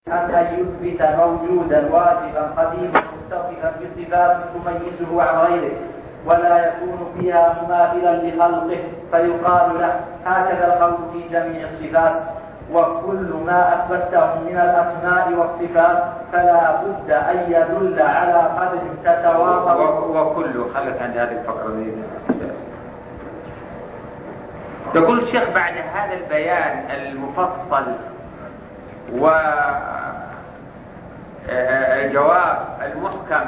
أن يثبت موجودا واجبا قديما متصفا بصفات تميزه عن غيره ولا يكون فيها مماثلا لخلقه فيقال له هكذا القول في جميع الصفات. وكل ما أثبته من الأسماء والصفات فلا بد أن يدل على قدر تتواطؤ. وكل خلق عند هذه الفقرة دي. يقول الشيخ بعد هذا البيان المفصل والجواب المحكم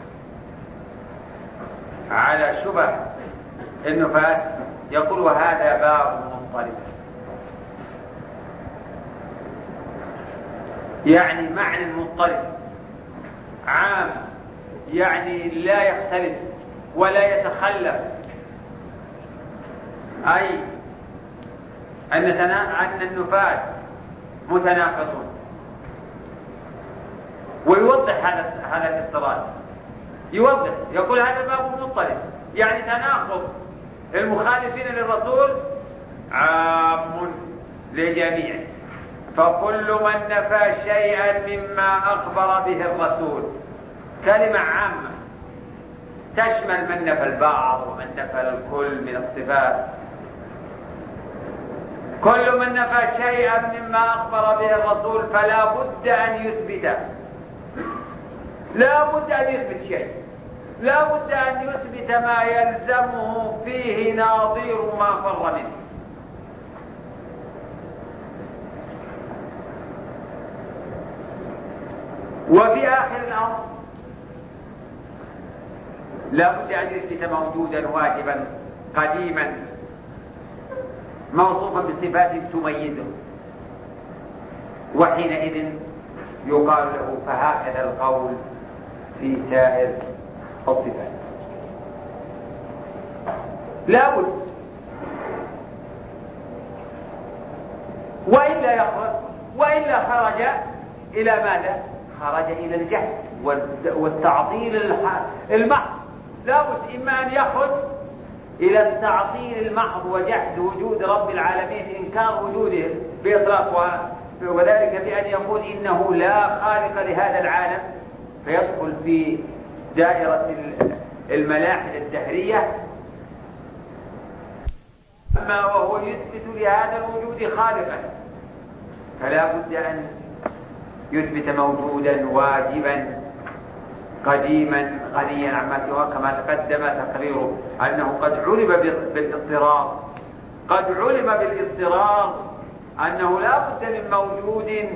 على شبه النفاة يقول وهذا باب مضطرب. يعني معنى مضطرب عام، يعني لا يختلف ولا يتخلف، أي أن النفاة متناقضون. ويوضح هذا الاضطراب، يوضح يقول هذا باب مضطرب، يعني تناقض المخالفين للرسول عام لجميع. فكل من نفى شيئا مما أخبر به الرسول، كلمة عامة تشمل من نفى البعض ومن نفى الكل من الصفات. كل من نفى شيئا مما أخبر به الرسول فلا بد أن يثبت، لا بد أن يثبت شيء، لا بد أن يثبت ما يلزمه فيه ناظير ما فر منه. وفي آخر الأمر لا بد أن يثبت موجودا واجبا قديما موصوفا بصفات تميزه، وحينئذ يقال له فهكذا القول في سائر الصفات. لا بد، وإلا خرج إلى ماذا؟ خرج إلى الجهل والتعطيل المحض. لا بد إما أن يخرج إلى التعطيل المحض وجحد وجود رب العالمين، إنكار وجوده بإطلاق، وذلك بأن يقول إنه لا خالق لهذا العالم، فيدخل في دائرة الملاحدة الدهرية. أما وهو يثبت لهذا الوجود خالقا فلا بد أن يثبت موجودا واجبا قديما غنيا عما سواه، كما تقدم تقريره أنه قد علم بالاضطرار، قد علم بالاضطرار أنه لا بد من موجود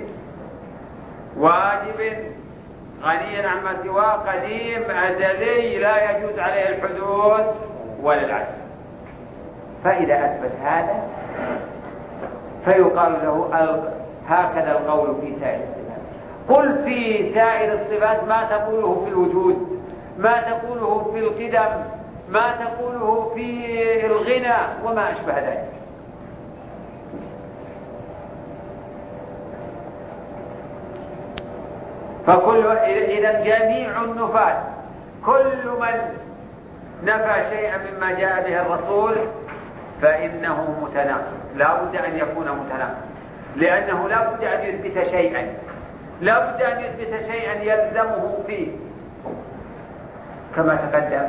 واجب غنيا عما سواه قديم أزلي لا يجوز عليه الحدوث ولا العجز. فإذا أثبت هذا فيقال له هكذا القول في سائر الصفات. قل في سائر الصفات ما تقوله في الوجود، ما تقوله في القدم، ما تقوله في الغنى وما أشبه ذلك. إذا جميع النفاة كل من نفى شيئا مما جاء به الرسول فإنه متناقض، لا بد أن يكون متناقض، لأنه لا بد أن يثبت شيئا، لا بد أن يثبت شيئا يلزمه فيه، كما تقدم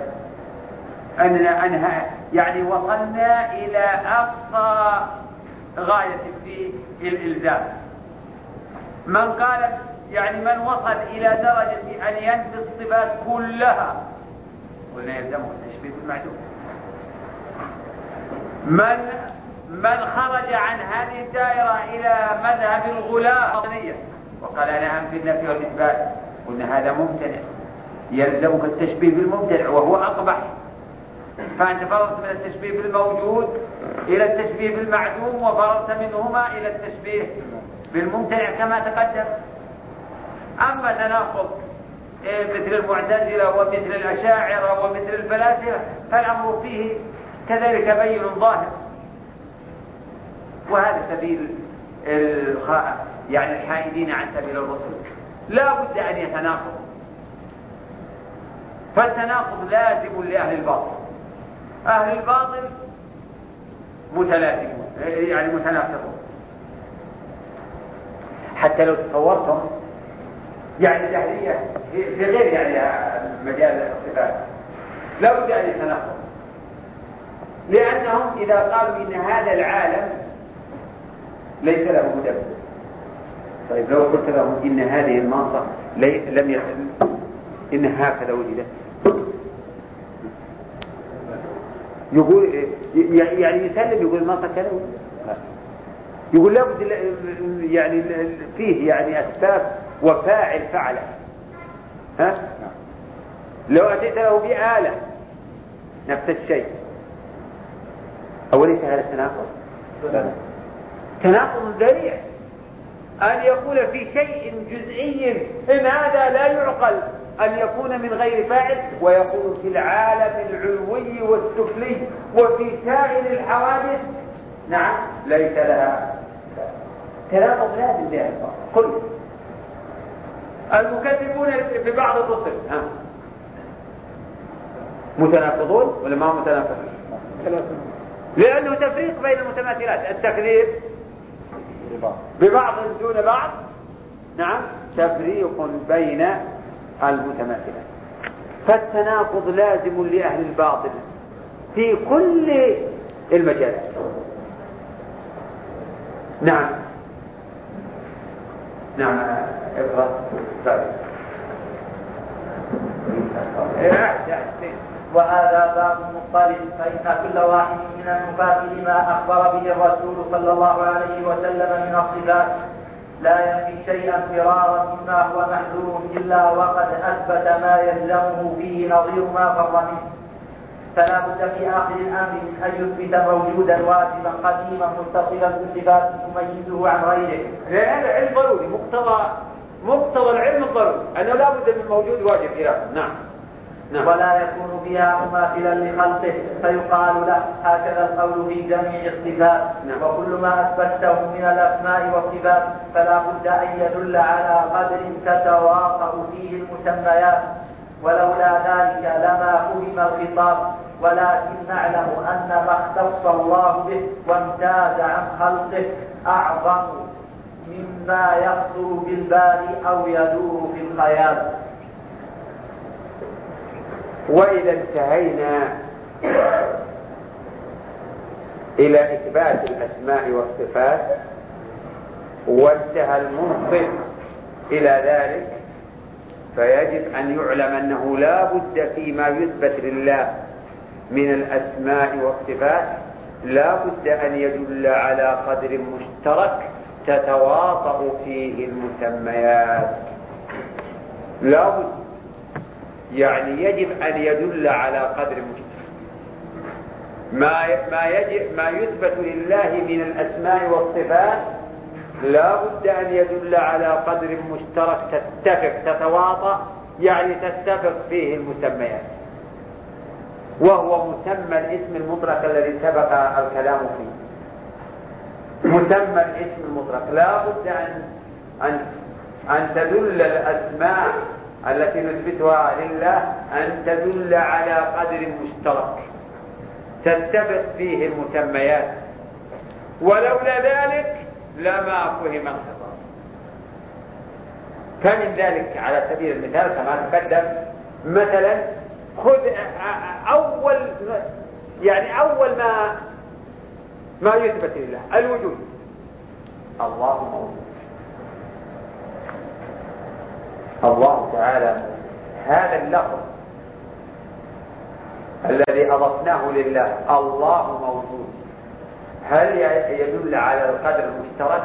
أنها يعني وصلنا إلى أقصى غاية في الإلزام. من قال يعني من وصل إلى درجة أن ينفي الصفات كلها قلنا يلزمه التشبيه بالمعدوم. من خرج عن هذه الدائرة إلى مذهب الغلاة وقال أنا أنفي النفي والإثبات قلنا هذا ممتنع، يلزمك التشبيه بالممتنع وهو أقبح. فأنت فررت من التشبيه بالموجود إلى التشبيه بالمعدوم، وفررت منهما إلى التشبيه بالممتنع كما تقدم. أما تناقض مثل المعتزلة ومثل الأشاعرة ومثل الفلاسفة فالأمر فيه كذلك بين ظاهر، وهذا سبيل يعني الحائدين عن سبيل الرسول. لا بد أن يتناقض، فالتناقض لازم لأهل الباطل. أهل الباطل متلازمون يعني متناقضون، حتى لو تصورتم يعني جاهلية في غير يعني مجال الصفات لا بد أن يتناقض، لأنهم إذا قالوا إن هذا العالم ليس له مدبر، طيب لو قلت لهم إن هذه المنطقة لم يكن إن هكذا وجدت، يقول يعني يسلم يقول المنطقة كذا، يقول لابد يعني فيه يعني أسباب وفاعل فعله. ها؟ لو أتيت له بآلة نفس الشيء، أوليس هذا التناقض؟ تناقض ذريع أن يقول في شيء جزئي إن هذا لا يعقل أن يكون من غير فاعل، ويقول في العالم العلوي والسفلي وفي سائر الحوادث نعم ليس لها. تناقض لازم بها كل المكذبون في بعض الرسل متناقضون ولا ما متناقضون؟ لأنه تفريق بين المتماثلات، التكذيب ببعض دون بعض نعم تفريق بين المتماثلات، فالتناقض لازم لأهل الباطل في كل المجالات. نعم نعم اقرأ وهذا باب مضطرب، فإن كل واحد من النفاة لما أخبر به الرسول صلى الله عليه وسلم من الصفات لا ينفي شيئا فرارا مما هو محذور إلا وقد أثبت ما يلزمه فيه نظير ما فر منه، فلا بد في آخر الأمر من أن يثبت موجودا واجبا قديما متصلا بالصفات تميزه عن غيره. هذا علم ضروري، مقتضى العلم الضروري أنه لا بد من موجود واجب إله. نعم. ولا يكون بها مماثلا لخلقه فيقال له هكذا القول في جميع الصفات. وكل ما أثبته من الأسماء والصفات فلا بد أن يدل على قدر تتواطأ فيه المسميات، ولولا ذلك لما فهم الخطاب، ولكن نعلم أن ما اختص الله به وامتاز عن خلقه أعظم مما يخطر بالبال أو يدور في الخيال. وإذا انتهينا إلى إثبات الأسماء والصفات وانتهى المنصف إلى ذلك، فيجب أن يعلم أنه لا بد فيما يثبت لله من الأسماء والصفات لا بد أن يدل على قدر مشترك تتواطأ فيه المسميات. لا بد يعني يجب أن يدل على قدر مشترك. ما يثبت لله من الأسماء والصفات لا بد أن يدل على قدر مشترك تتفق تتواطأ، يعني تتفق فيه المسميات، وهو مسمى الاسم المطلق الذي سبق الكلام فيه. مسمى الاسم المطلق لا بد أن تدل الأسماء التي نثبتها لله أن تدل على قدر مشترك تتفق فيه المسميات، ولولا ذلك لما فهم الخطاب. فمن ذلك على سبيل المثال كما تقدم مثلا خذ أول ما يثبت لله الوجود. الله موجود، الله تعالى هذا اللفظ الذي أضفناه لله الله موجود، هل يدل على القدر المشترك؟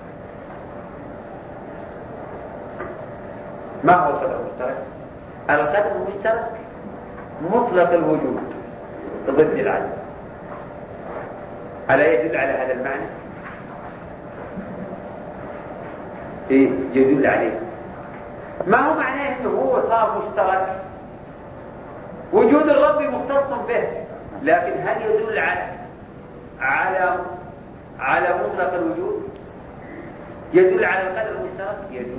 ما هو القدر المشترك؟ القدر المشترك مطلق الوجود ضد العدم، ألا يدل على هذا المعنى؟ يدل عليه. ما هو معناه انه هو صار مشترك؟ وجود الرب مختص به، لكن هل يدل على مطلق الوجود؟ يدل على القدر المشترك؟ يدل.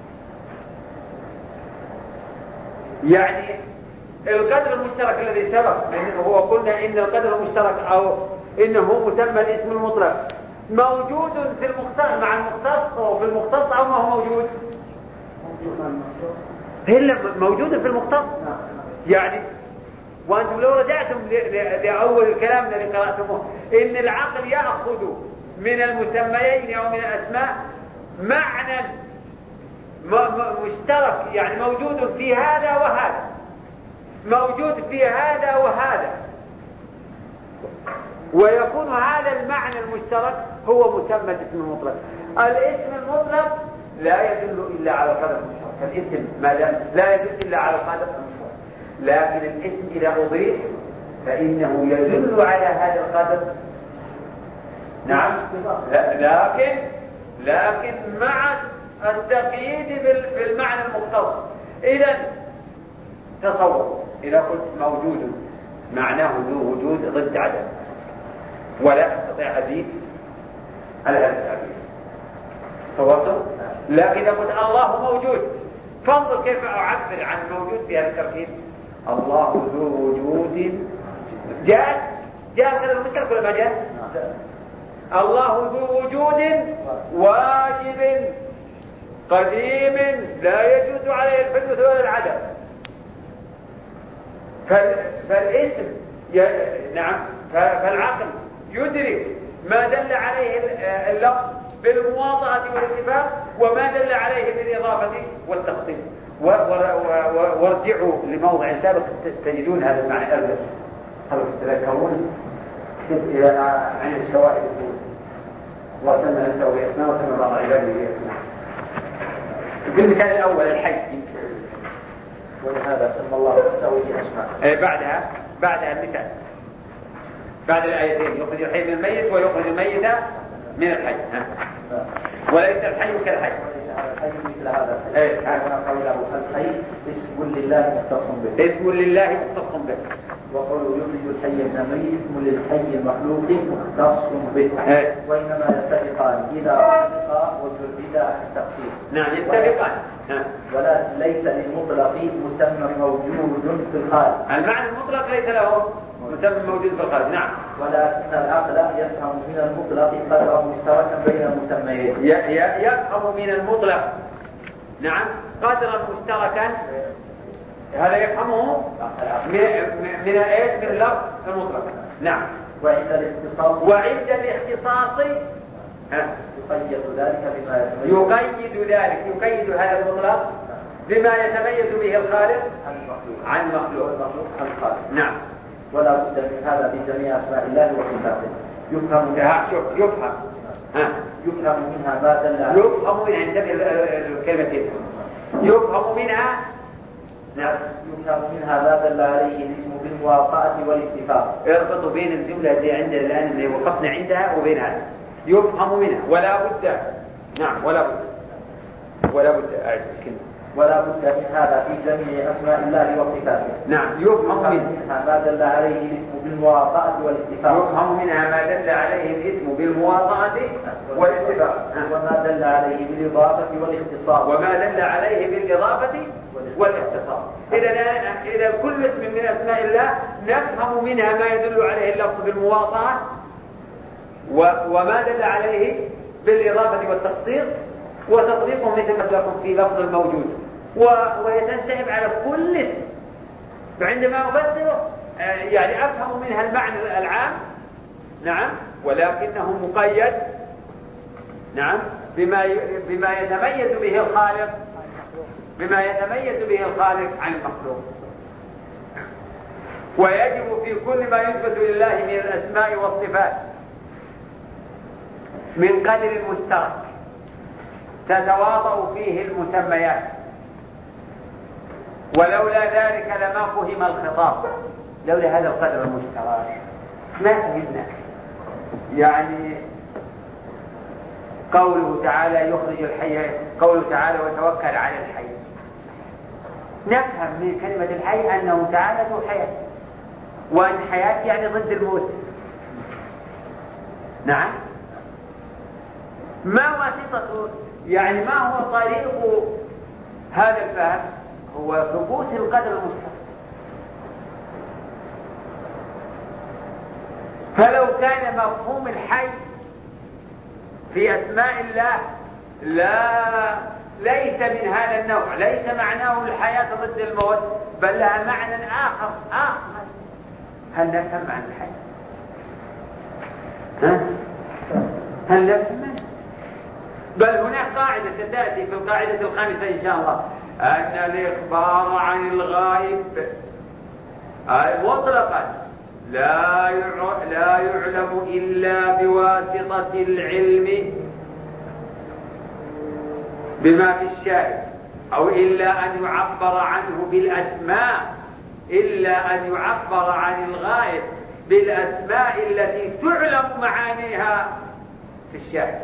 يعني القدر المشترك الذي سبق هو قلنا ان القدر المشترك او انه مسمى الاسم المطلق موجود في المختص مع المختص أو في المختص أو ما هو موجود؟ موجود في المختص. يعني وأنتم لو رجعتم لأول الكلام الذي قرأتموه إن العقل يأخذ من المسميين أو من الأسماء معنى مشترك، يعني موجود في هذا وهذا، موجود في هذا وهذا، ويكون هذا المعنى المشترك هو مسمى الاسم المطلق. الاسم المطلق لا يدل إلا على القدر المشترك، الاسم ما لا يدل إلا على القدر المشترك، لكن الاسم إذا أضيف فإنه يدل على هذا القدر. نعم، لكن مع التقييد بالمعنى المختص. إذا تصور إذا قلت موجود معناه ذو وجود ضد عدم، ولا أستطيع أزيد على هذا التعبير. تصورت؟ لكن إذا قلت الله موجود، فانظر كيف أعبر عن موجود في هذا التركيب. الله ذو وجود جاء كذا المشترك ولا ما جاء؟ الله ذو وجود واجب قديم لا يجوز عليه الحدوث ولا العدم. فالاسم نعم، فالعقل يدرك ما دل عليه اللفظ بالمواطأة والاتفاق، وما دل عليه بالإضافة والتخصيص. وارجعوا لموضع سابق تجدون هذا المعنى أبدا. هل تتذكرون عن الشواهد وسمى نسوي اسماء وسمى بعض عباده باسماء. بالمثال الأول الحي، ولهذا سمى الله نسوي اسماء. بعدها المثال بعد الآيتين يخرج الحي من الميت ويخرج الميت من الحي. وليس الحي كالحي. الحي مثل هذا. هذا قوله الحي اسم لله مختص به. اسم لله مختص به. وقوله يخرج الحي من الميت اسم للحي المخلوق مختص به. وإنما يتفقان إذا اتفقا وجردا التخصيص. نعم يتفقان. ولا ليس للمطلق مسمى موجود في الخارج. المعنى المطلق ليس له مسمى موجود في الخارج. نعم. ولكن العقل يفهم من المطلق قدرا مشتركا بين المسميين. يفهم من المطلق نعم قدرا مشتركا، هذا يفهمه من ايش؟ من اللفظ المطلق. نعم. وعند الاختصاص يقيد ذلك بما يقيد هذا المطلق بما يتميز به الخالق عن المخلوق. نعم. ولا بد من هذا في جميع اسماء الله وصفاته. يفهم منها ما دل عليه. يفهم منها انتبه الكلمتين. يفهم منها ما دل عليه الاسم بالمواقعة والاتفاق. اربطوا بين الجملة اللي عندنا الآن اللي وقفنا عندها وبين هذا. يفهم منها ولا بد. نعم ولا بد أعد الكلمة. ولا بد من هذا في جميع أسماء الله وصفاته. نعم. يفهم منها ما دل عليه الاسم بالمواطأة والاتفاق. يفهم منها ما دل عليه الاسم بالمواطأة والاتفاق. وما دل عليه بالإضافة والاختصاص. إذا كل اسم من أسماء الله نفهم منها ما يدل عليه اللفظ بالمواطأة وما دل عليه بالإضافة والتخصيص، وتطبيقه مثل ما لكم في لفظ الموجود، ويتنسحب على كل اسم. فعندما أفسره يعني أفهم منها المعنى العام نعم، ولكنه مقيد نعم بما يتميز به الخالق عن المخلوق. ويجب في كل ما يثبت لله من الأسماء والصفات من قدر مشترك تتواطأ فيه المسميات، ولولا ذلك لما فهم الخطاب. لولا هذا القدر المشترك ما فهمنا. يعني قوله تعالى يخرج الحي، قوله تعالى وتوكل على الحي، نفهم من كلمة الحي أنه تعالى ذو حياة، وأن حياة يعني ضد الموت. نعم. ما واسطة يعني ما هو طريق هذا الفهم؟ هو ثبوت القدر المشترك. فلو كان مفهوم الحي في أسماء الله ليس من هذا النوع، ليس معناه الحياة ضد الموت، بل لها معنى آخر. هل نفهم عن الحياة؟ هل نفهم؟ بل هناك قاعدة ستأتي في القاعدة الخامسة إن شاء الله، أن الإخبار عن الغائب مطلقا لا يعلم إلا بواسطة العلم بما في الشارع، أو إلا أن يعبر عنه بالأسماء، إلا أن يعبر عن الغائب بالأسماء التي تعلم معانيها في الشارع.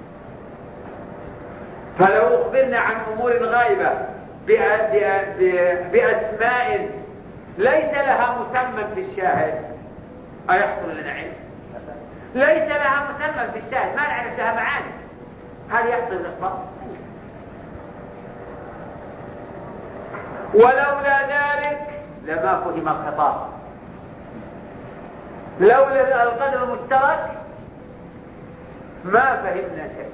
فلو أخبرنا عن أمور غائبة بأسماء ليس لها مسمى في الشاهد، أيحصل لنا علم؟ ليس لها مسمى في الشاهد، ما نعرف لها معاني، هل يحصل الإخبار؟ ولولا ذلك لما فهم الخطاب، لولا القدر المشترك ما فهمنا شيء.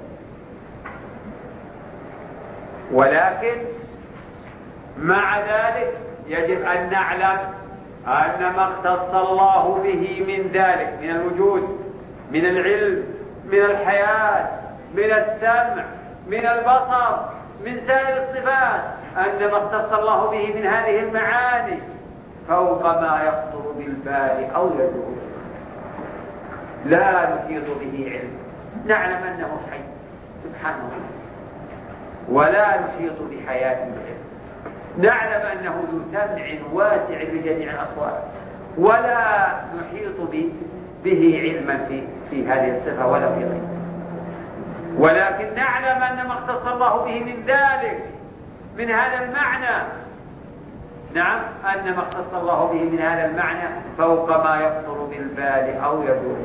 ولكن مع ذلك يجب أن نعلم أن ما اختص الله به من ذلك، من الوجود، من العلم، من الحياة، من السمع، من البصر، من سائر الصفات، أن ما اختص الله به من هذه المعاني فوق ما يخطر بالبال أو يدور، لا نحيط به علم. نعلم أنه حي سبحانه ولا نحيط بحياة العلم، نعلم أنه ذو سمع واسع بجميع الأصوات، ولا نحيط به علما في هذه الصفة ولا في غيره. ولكن نعلم أن ما اختص الله به من ذلك، من هذا المعنى، نعم، أن ما اختص الله به من هذا المعنى فوق ما يخطر بالبال أو يدور.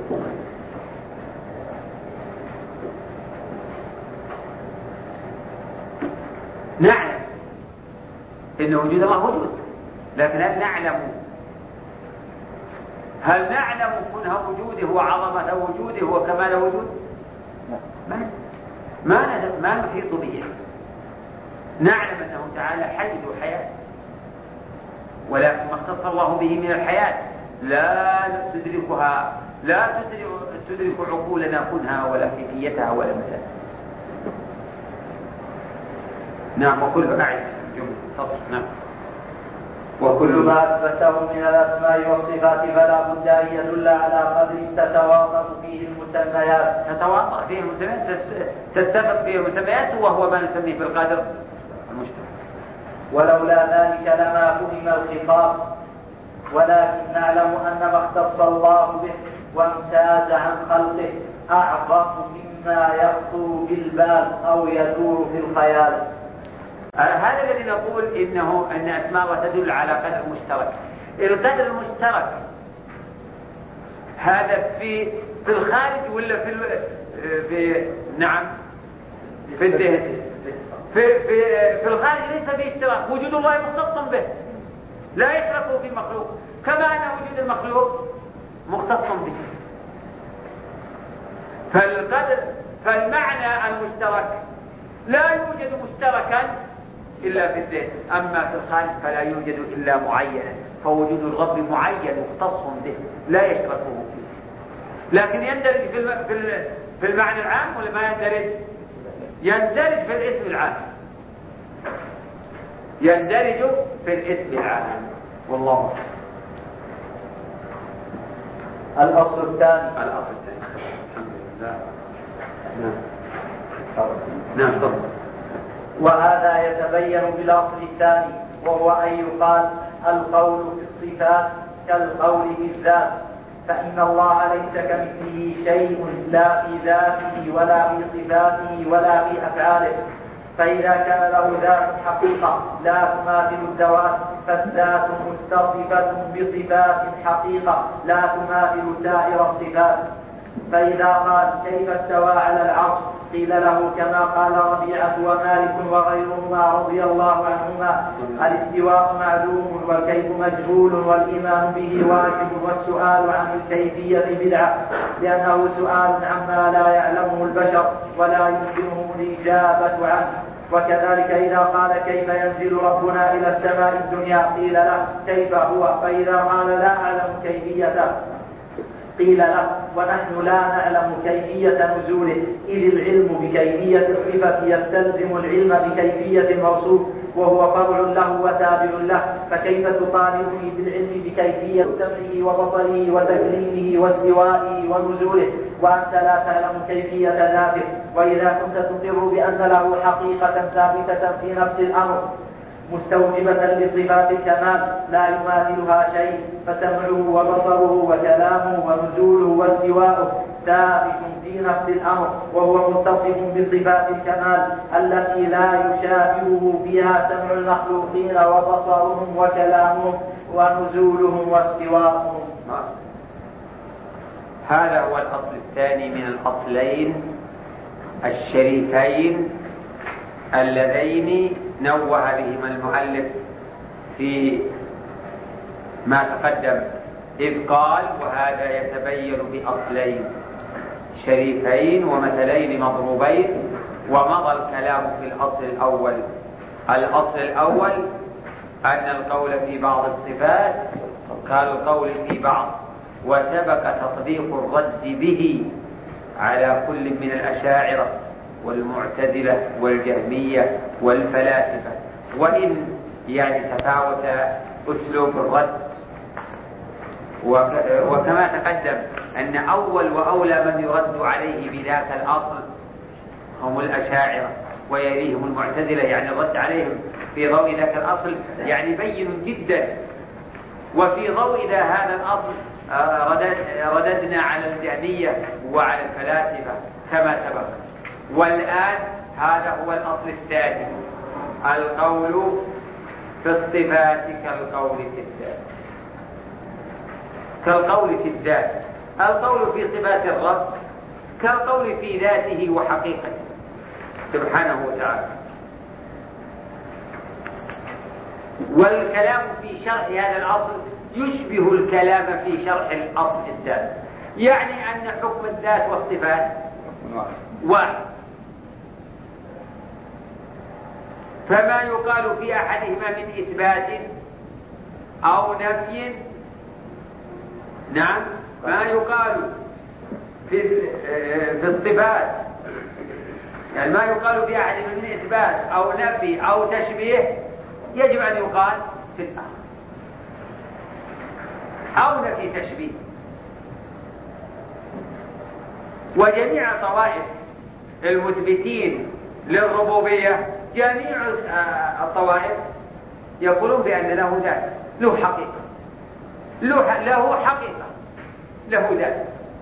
نعلم إن وجود الله موجود، لكن هل نعلم كنه وجوده وعظمة وجوده وكمال وجوده؟ ما نحيط به. نعلم أنه تعالى حي ذو حياة، ولكن ما اختص الله به من الحياة لا تدركها، لا تدرك عقولنا كنها ولا كيفيتها ولا مدى. نعم. وكل أعد نعم. وكل ما أثبته من الأسماء والصفات فلا بد أن يدل على قدر تتواطأ فيه المسميات. تتواطأ فيه المسميات، تتفق فيه المسميات، وهو ما نسميه في القدر المشترك. ولولا ذلك لما فهم الخطاب، ولكن نعلم أن ما اختص الله به وامتاز عن خلقه أعظم مما يخطر بالبال أو يدور في الخيال. هذا الذي نقول أن أسماء الله تدل على قدر مشترك. القدر المشترك هذا في الخارج ولا نعم في الذهن؟ في الخارج ليس فيه اشتراك، وجود الله مختص به لا يشركه في مخلوق، كما أن وجود المخلوق مختص به. فالمعنى المشترك لا يوجد مشتركا إلا في الذهن، أما في الخارج فلا يوجد إلا معينا، فوجود الرب معين مختص به لا يشركه فيه. لكن يندرج في المعنى العام ولا ما يندرج؟ يندرج في الاسم العام، يندرج في الاسم العام. والله الأصل الثاني. الحمد لله. نعم تفضل. وهذا يتبين بالأصل الثاني، وهو أن يقال القول في الصفات كالقول في الذات، فإن الله ليس كمثله شيء لا في ذاته ولا في صفاته ولا في أفعاله. فإذا كان له ذات حقيقة لا تماثل الذوات فالذات متصفة بصفات حقيقة لا تماثل سائر الصفات. فإذا قال كيف استوى على العرش قيل له كما قال ربيعة ومالك وغيرهما رضي الله عنهما: الاستواء معلوم والكيف مجهول والإيمان به واجب والسؤال عن الكيفية بدعة، لأنه سؤال عما لا يعلمه البشر ولا يمكنهم الإجابة عنه. وكذلك إذا قال كيف ينزل ربنا إلى السماء الدنيا قيل له كيف هو، فإذا قال لا أعلم كيفيته قيل له ونحن لا نعلم كيفية نزوله، إذ العلم بكيفية الصفة يستلزم العلم بكيفية الموصوف وهو فرع له وتابع له، فكيف تطالبني بالعلم بكيفية سمعه وبصره وتكليمه واستوائه ونزوله وأنت لا تعلم كيفية ذاته؟ وإذا كنت تقر بأن له حقيقة ثابتة في نفس الأمر مستوجبة لصفات الكمال لا يماثلها شيء، فسمعه وبصره وكلامه ونزوله واستواؤه ثابت في نفس الأمر، وهو متصف بصفات الكمال التي لا يشابهه فيها سمع المخلوقين وبصرهم وكلامهم ونزولهم واستواؤهم. هذا هو الأصل الثاني من الأصلين الشريفين اللذين نوه بهما المؤلف في ما تقدم، إذ قال: وهذا يتبين بأصلين شريفين ومثلين مضروبين. ومضى الكلام في الأصل الأول. الأصل الأول أن القول في بعض الصفات كالقول في بعض، وسبق تطبيق الرد به على كل من الأشاعرة والمعتزلة والجهمية والفلاسفة، وإن تفاوت أسلوب الرد. وكما تقدم أن أول وأولى من يرد عليه بذاك الأصل هم الأشاعرة ويليهم المعتزلة، الرد عليهم في ضوء ذاك الأصل بين جدا. وفي ضوء هذا الأصل رددنا على الجهمية وعلى الفلاسفة كما سبق. والآن هذا هو الأصل الثاني، القول في الصفات كالقول في الذات. كالقول في الذات، القول في صفات الرب كالقول في ذاته وحقيقته سبحانه وتعالى. والكلام في شرح هذا الأصل يشبه الكلام في شرح الأصل الثاني، أن حكم الذات والصفات واحد، فما يقال في أحدهما من إثبات أو نفي، نعم، ما يقال في الصفات، ما يقال في أحدهما من إثبات أو نفي أو تشبيه يجب أن يقال في الآخر، أو نفي تشبيه. وجميع طوائف المثبتين للربوبية، جميع الطوائف يقولون بأن له ذات، له حقيقة، له ذات.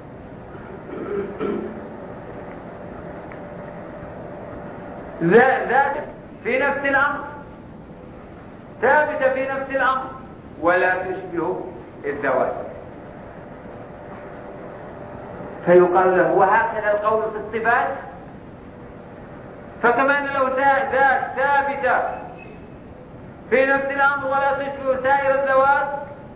ذات في نفس الأمر، ثابتة في نفس الأمر، ولا تشبه الذوات. فيقال له وهكذا القول في الصفات، فكما أن له ذات ثابتة في نفس الأمر ولا تشبه سائر الذوات،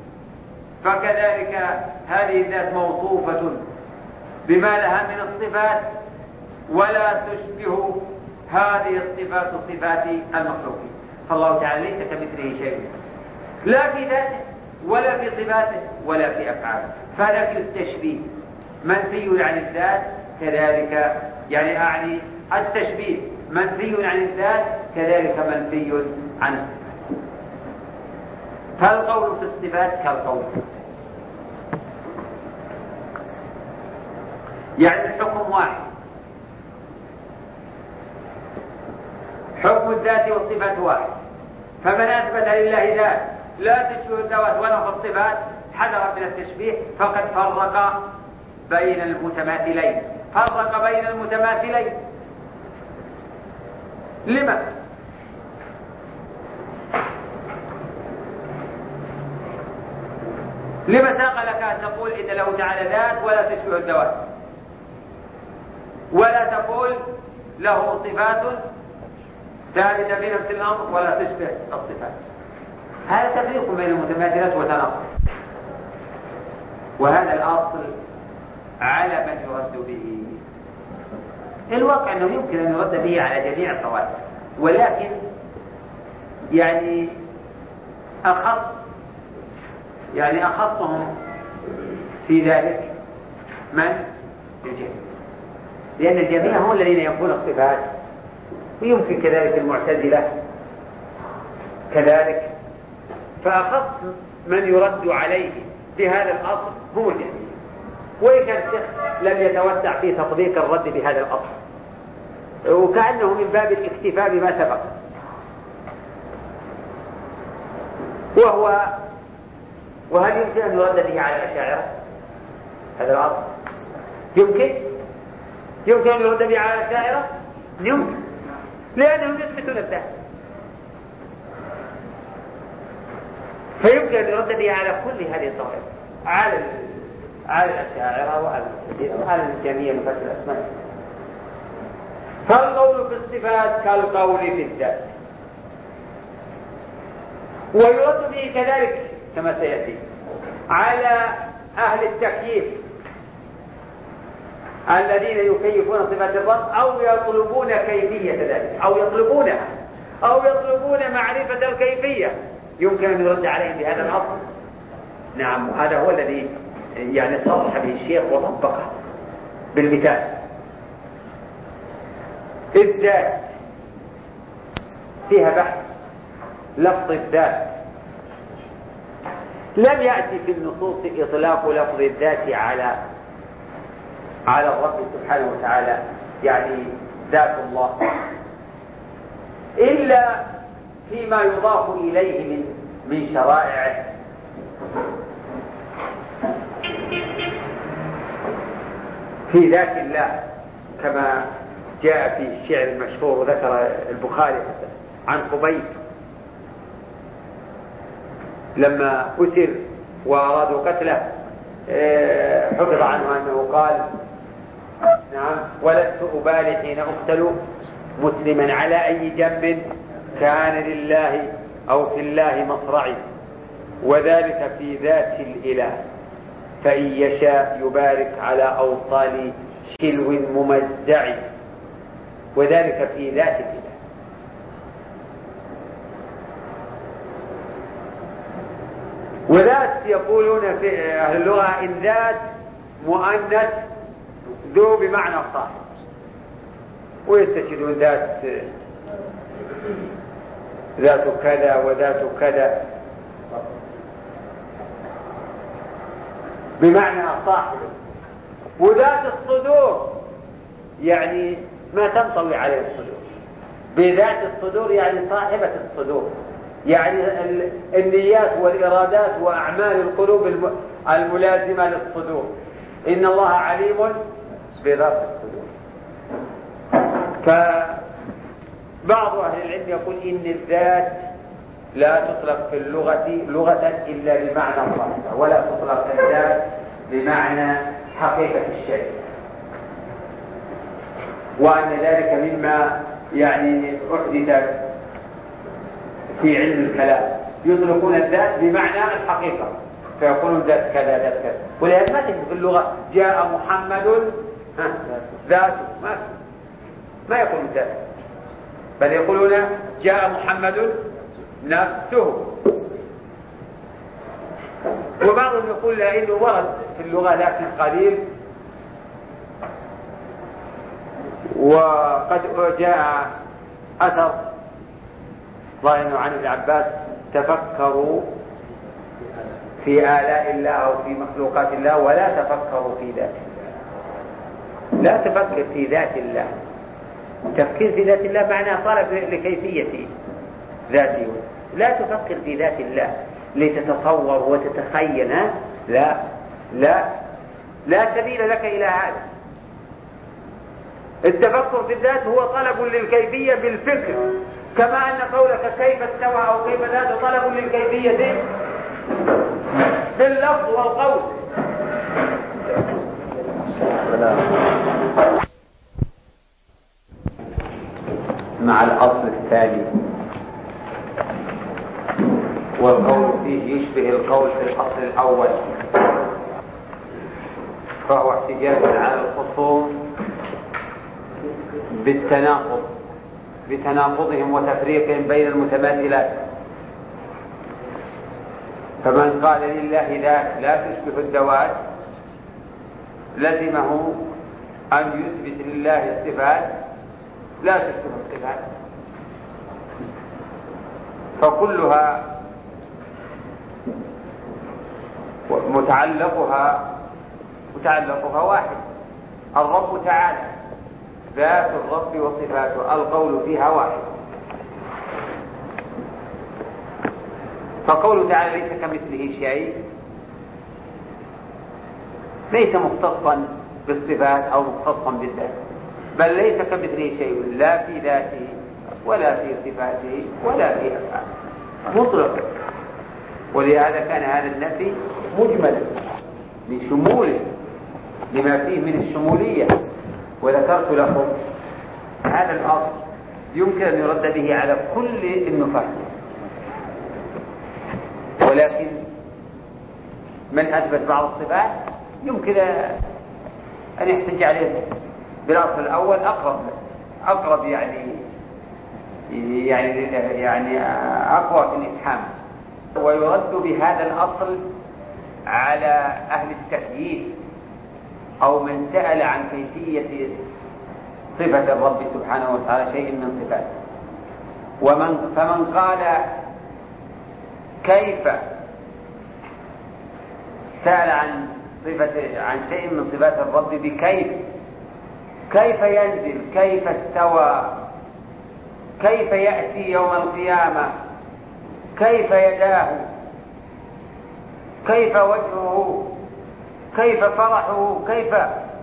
فكذلك هذه الذات موصوفة بما لها من الصفات ولا تشبه هذه الصفات صفات المخلوقين. فالله تعالى ليس كمثله شيء، لا في ذاته ولا في صفاته ولا في أفعاله. فنفي التشبيه منفي عن الذات كذلك، التشبيه منفي عن الذات كذلك منفي عن الصفات. فالقول في الصفات كالقول، الحكم واحد، حكم الذات والصفات واحد. فمن أثبت لله ذات لا تشبه الذوات ولا في الصفات حذر من التشبيه، فقد فرق بين المتماثلين. لما؟ لما ساق لك أن تقول إن له تعالى ذات ولا تشبه الذوات؟ ولا تقول له صفات ثابتة بنفس الأمر ولا تشبه الصفات. هذا تفريق بين المتماثلات وتناقض، وهذا الأصل على من يرد به. الواقع أنه يمكن أن يرد به على جميع الطوائف، ولكن يعني أخصهم في ذلك من الجميع، لأن الجميع هم الذين ينفون الصفات، ويمكن كذلك المعتزلة كذلك. فأخص من يرد عليه بهذا الأصل هم الجميع، وإن كان الشيخ لم يتوسع في تطبيق الرد بهذا الأصل، وكأنه من باب الاكتفاء بما سبق. وهل يمكن أن يرد به على الأشاعرة هذا الأصل؟ يمكن أن يرد به على الأشاعرة؟ يمكن، لأنهم يثبتون الذات، فيمكن أن يرد به على كل هذه الطوائف، على الأشاعرة وعلى المعتزلة وعلى الجميع من فتح الأسماء. فالقول في الصفات كالقول في الذات، ويرد به كذلك كما سيأتي على أهل التكييف الذين يكيفون صفات الرب أو يطلبون كيفية ذلك أو يطلبون معرفة الكيفية، يمكن أن يرد عليهم بهذا الأصل. نعم، هذا هو الذي يعني صرح به الشيخ وطبقه بالمثال. الذات فيها بحث، لفظ الذات لم يأتي في النصوص إطلاق لفظ الذات على الرب سبحانه وتعالى، يعني ذات الله، إلا فيما يضاف إليه من شرائعه. في ذات الله كما جاء في الشعر المشهور، وذكر البخاري عن خبيب لما أسر وأرادوا قتله، حفظ عنه أنه قال: نعم، ولست أبالي حين أقتل مسلما على أي جنب كان لله أو في الله مصرعي، وذلك في ذات الإله، فإن يشاء يبارك على أوصال شلو ممزع، وذلك في ذات الإله. وذات يقولون في أهل اللغة إن ذات مؤنث ذو بمعنى صاحب، ويستشهدون ذات كذا وذات كذا بمعنى صاحب. وذات الصدور يعني ما تنطوي عليه الصدور، بذات الصدور يعني صاحبة الصدور، يعني النيات والإرادات وأعمال القلوب الملازمة للصدور. إن الله عليم بذات الصدور. فبعض أهل العلم يقول إن الذات لا تطلق في لغة إلا بمعنى الصاحبة، ولا تطلق الذات بمعنى حقيقة الشيء، وأن ذلك مما يعني أحدث في علم الكلام، يطلقون الذات بمعنى الحقيقة، فيقولون ذات كذا ذات كذا. ولهذا ما تجد في اللغة جاء محمد ذاته، ما يقولون ذات، بل يقولون جاء محمد نفسه. وبعضهم يقول لأنه ورد في اللغة لكن قليل، وقد جاء أثر ظاهر عن ابن عباس: تفكروا في آلاء الله أو في مخلوقات الله ولا تفكروا في ذات الله. لا تفكر في ذات الله، تفكير في ذات الله معناه طلب لكيفية ذاته. لا تفكر في ذات الله لتتصور وتتخيل، لا لا لا سبيل لك إلى هذا. التفكر في الذات هو طلب للكيفية بالفكر، كما أن قولك كيف استوى أو كيف ذات طلب للكيفية باللفظ والقول. مع الأصل الثاني، والقول فيه يشبه القول في الأصل الأول، فهو احتجاج على الخصوم بتناقضهم وتفريقهم بين المتماثلات. فمن قال لله ذات لا تشبه الذوات لزمه أن يثبت لله الصفات لا تشبه الصفات، فكلها متعلقها واحد، الرب تعالى، ذات الرب وصفاته القول فيها واحد. فقوله تعالى ليس كمثله شيء ليس مختصا بالصفات أو مختصا بالذات، بل ليس كمثله شيء لا في ذاته ولا في صفاته ولا في أفعاله، مطلق. ولهذا كان هذا النفي مجملا لشموله لما فيه من الشمولية. وذكرت لكم هذا الأصل يمكن أن يرد به على كل النفاة، ولكن من أثبت بعض الصفات يمكن أن يحتج عليه بالأصل الأول أقرب يعني أقوى في الإفهام. ويرد بهذا الأصل على أهل التكييف أو من سأل عن كيفية صفة الرب سبحانه وتعالى شيء من صفاته. فمن قال كيف سأل عن شيء من صفات الرب كيف ينزل، كيف استوى، كيف يأتي يوم القيامة، كيف يداه، كيف وجهه، كيف فرحه، كيف.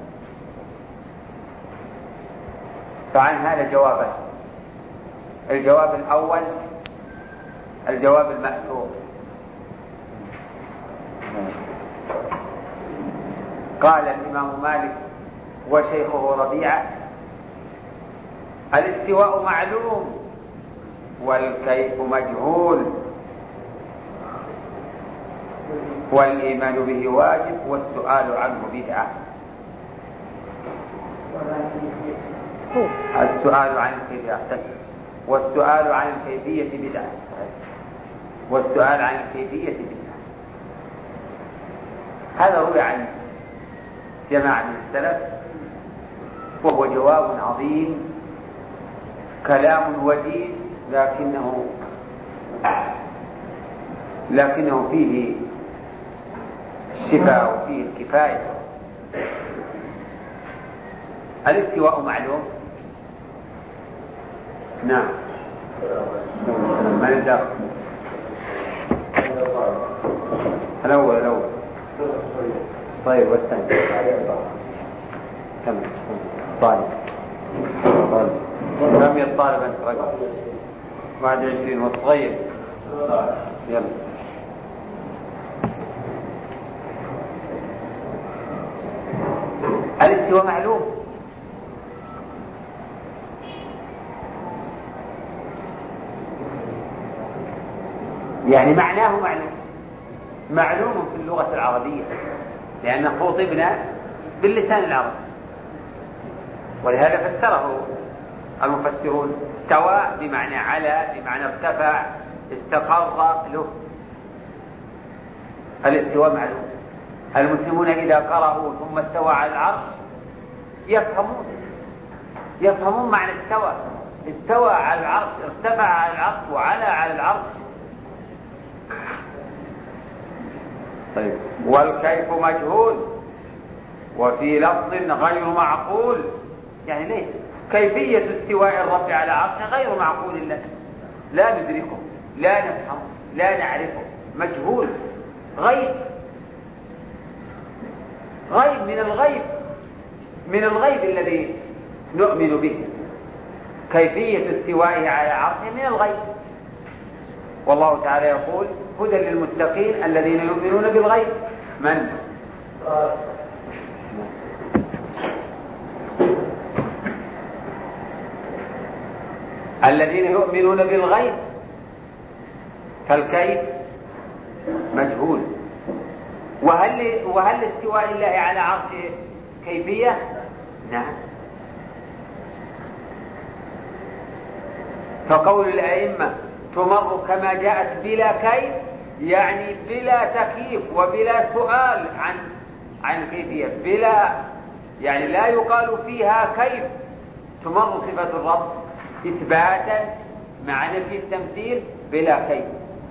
فعن هذا جوابان: الجواب الأول الجواب المأثور، قال الإمام مالك وشيخه ربيعة: الاستواء معلوم والكيف مجهول والإيمان به واجب والسؤال عنه بدعة. السؤال عن الكيفية والسؤال عن الكيفية بدعة، والسؤال عن الكيفية بدعة. هذا روي عن جماعة من السلف، وهو جواب عظيم، كلام وجيز، لكنه فيه الشفاء وفيه الكفاية. الاستواء معلوم، نعم. من الداخل الأول طيب، والثاني كم طالب كم الطالب أنت رقم 21 والصغير يلا. الاستواء معلوم، يعني معناه معلوم في اللغة العربية، لأن خطبنا باللسان العربي، ولهذا فسره المفسرون: استوى بمعنى على، بمعنى ارتفع، استقر له. الاستواء معلوم. المسلمون إذا قرأوا ثم استوى على العرش يفهمون معنى استوى على العرش، ارتفع على العرش وعلى على العرش. طيب. والكيف مجهول، وفي لفظ غير معقول، يعني ليس كيفية استواء الرب على عرشه غير معقول لنا، لا ندركه، لا نفهمه، لا نعرفه، مجهول، غيب من الغيب الذي نؤمن به. كيفية استوائه على عرشه من الغيب. والله تعالى يقول: هدى للمتقين الذين يؤمنون بالغيب. من؟ الذين يؤمنون بالغيب فالكيف مجهول. وهل استواء الله على عرشه كيفية؟ نعم. فقول الأئمة تمر كما جاءت بلا كيف يعني بلا تكييف وبلا سؤال عن كيفية، بلا يعني لا يقال فيها كيف، تمر صفة الرب إثباتا مع نفي التمثيل بلا كيف.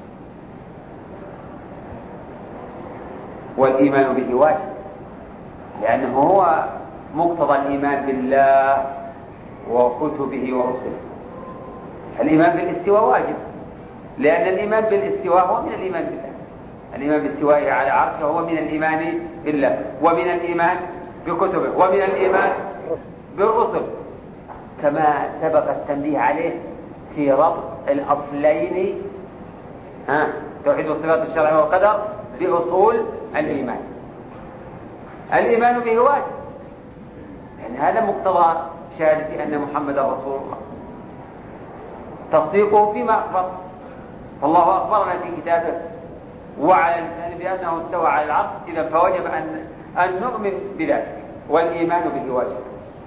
والإيمان به واجب لأنه هو مقتضى الإيمان بالله وكتبه ورسله. الإيمان بالاستواء واجب لأن الإيمان بالاستواء هو من الإيمان بالله. الإيمان باستوائه على عرشه هو من الإيمان بالله ومن الإيمان بكتبه ومن الإيمان بالرسل، كما سبق التنبيه عليه في ربط الأصلين توحيد الصفات الشرع والقدر بأصول الإيمان. الإيمان به واجب يعني هذا مقتضى شهادة أن محمد رسول الله، تصديقه فيما أخبر. فالله أخبرنا في كتابه وعلى الإنسان بأنه استوى على العرش، إذا فوجب أن نؤمن بذلك والإيمان به واجب.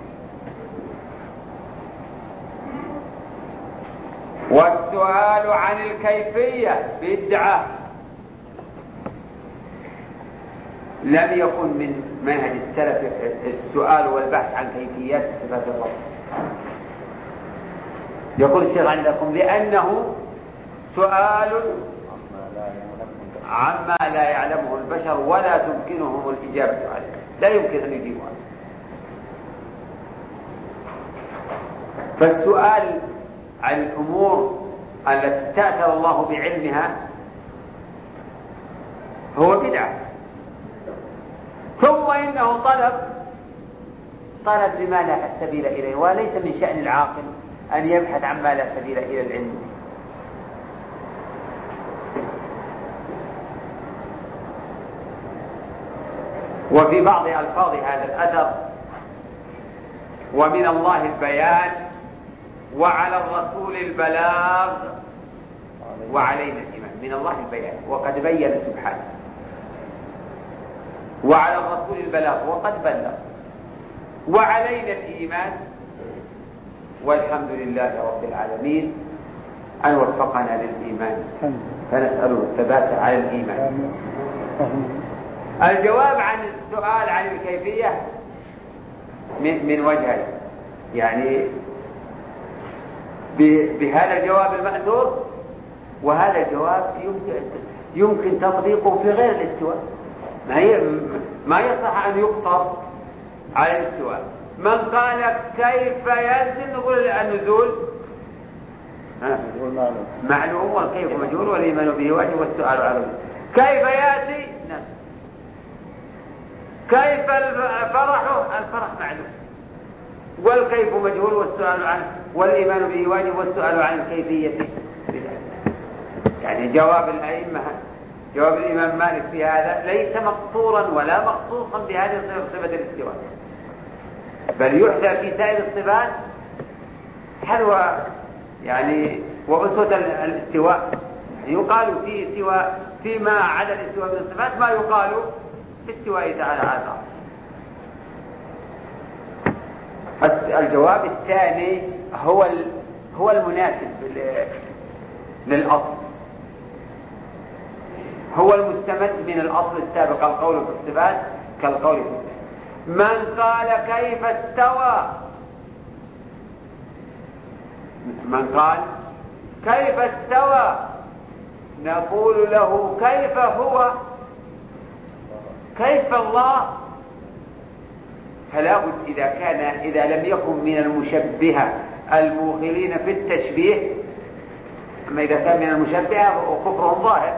والسؤال عن الكيفية بدعة، لم يكن من منهج السلف السؤال والبحث عن كيفيات صفات الله. يقول الشيخ عندكم لأنه سؤال عما لا يعلمه البشر ولا تمكنهم الإجابة عليه، لا يمكن أن يجيبوا عنه. فالسؤال عن الأمور التي استأثر الله بعلمها هو بدعة. ثم إنه طلب بما لا سبيل إليه، وليس من شأن العاقل أن يبحث عما لا سبيل إلى العلم. وفي بعض ألفاظ هذا الأثر ومن الله البيان وعلى الرسول البلاغ وعلينا الإيمان. من الله البيان وقد بين سبحانه، وعلى الرسول البلاغ وقد بلغ، وعلينا الإيمان. والحمد لله رب العالمين أن وفقنا للإيمان، فنسأله الثبات على الإيمان. الجواب عن السؤال عن الكيفية من وجهين، يعني بهذا الجواب المأثور، وهذا الجواب يمكن تطبيقه في غير الاستواء. ما يصح أن يقتصر على الاستواء. من قال كيف ينزل نقول النزول معلوم والكيف مجهول والإيمان به واجب والسؤال عنه. كيف يأتي؟ كيف الفرح معلوم والكيف مجهول والسؤال عنه، والإيمان به واجب والسؤال عن الكيفية. يعني جواب الأئمة، جواب الإمام مالك في هذا ليس مقصورا ولا مخصوصا بهذه صفة الاستواء، بل يحدى في سائر الصفات حذو يعني وأسوة الاستواء. يعني يقال في استواء فيما عدا الاستواء من الصفات ما يقال في استواء تعالى على العرش. الجواب الثاني هو المناسب للأصل، هو المستمد من الأصل السابق، القول في الصفات كالقول في الصفات. من قال كيف استوى، من قال كيف استوى نقول له كيف هو، كيف الله. فلا بد إذا لم يكن من المشبهة الموغلين في التشبيه، أما إذا كان من المشبهة كفرهم ظاهر،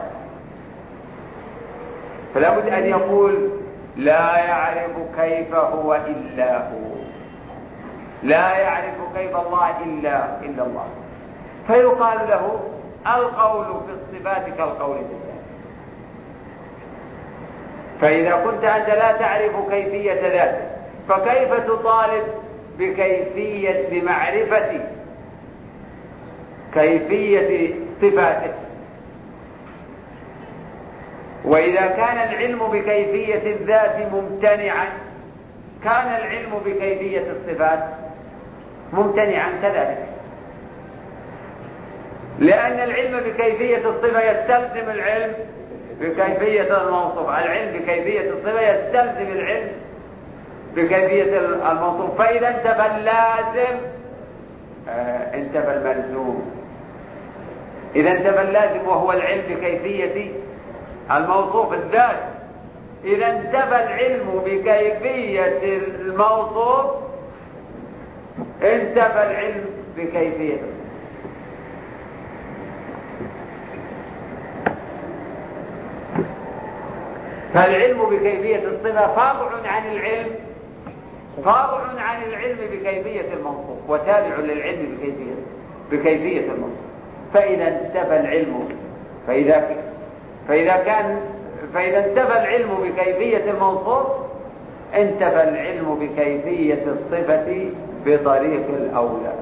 فلا بد أن يقول لا يعرف كيف هو إلا هو، لا يعرف كيف الله إلا الله. فيقال له القول في الصفات كالقول في الذات. فإذا كنت أنت لا تعرف كيفية ذاته فكيف تطالب بمعرفة كيفية صفاته. وإذا كان العلم بكيفية الذات ممتنعا كان العلم بكيفية الصفات ممتنعا كذلك، لأن العلم بكيفية الصفة يستلزم العلم بكيفية الموصوف. العلم بكيفية الصفة يستلزم العلم بكيفية الموصوف، فإذا انتفى اللازم انتفى الملزوم. إذا انتفى اللازم وهو العلم بكيفية الموصوف الذات، إذا انتفى العلم بكيفية الموصوف انتفى العلم بكيفية. فالعلم بكيفية الصفة فاضع عن العلم بكيفية الموصوف وتابع للعلم بكيفية الموصوف. فإذا انتفى العلم فإذا انتفى العلم بكيفية الموصوف انتفى العلم بكيفية الصفة بطريق الأولى.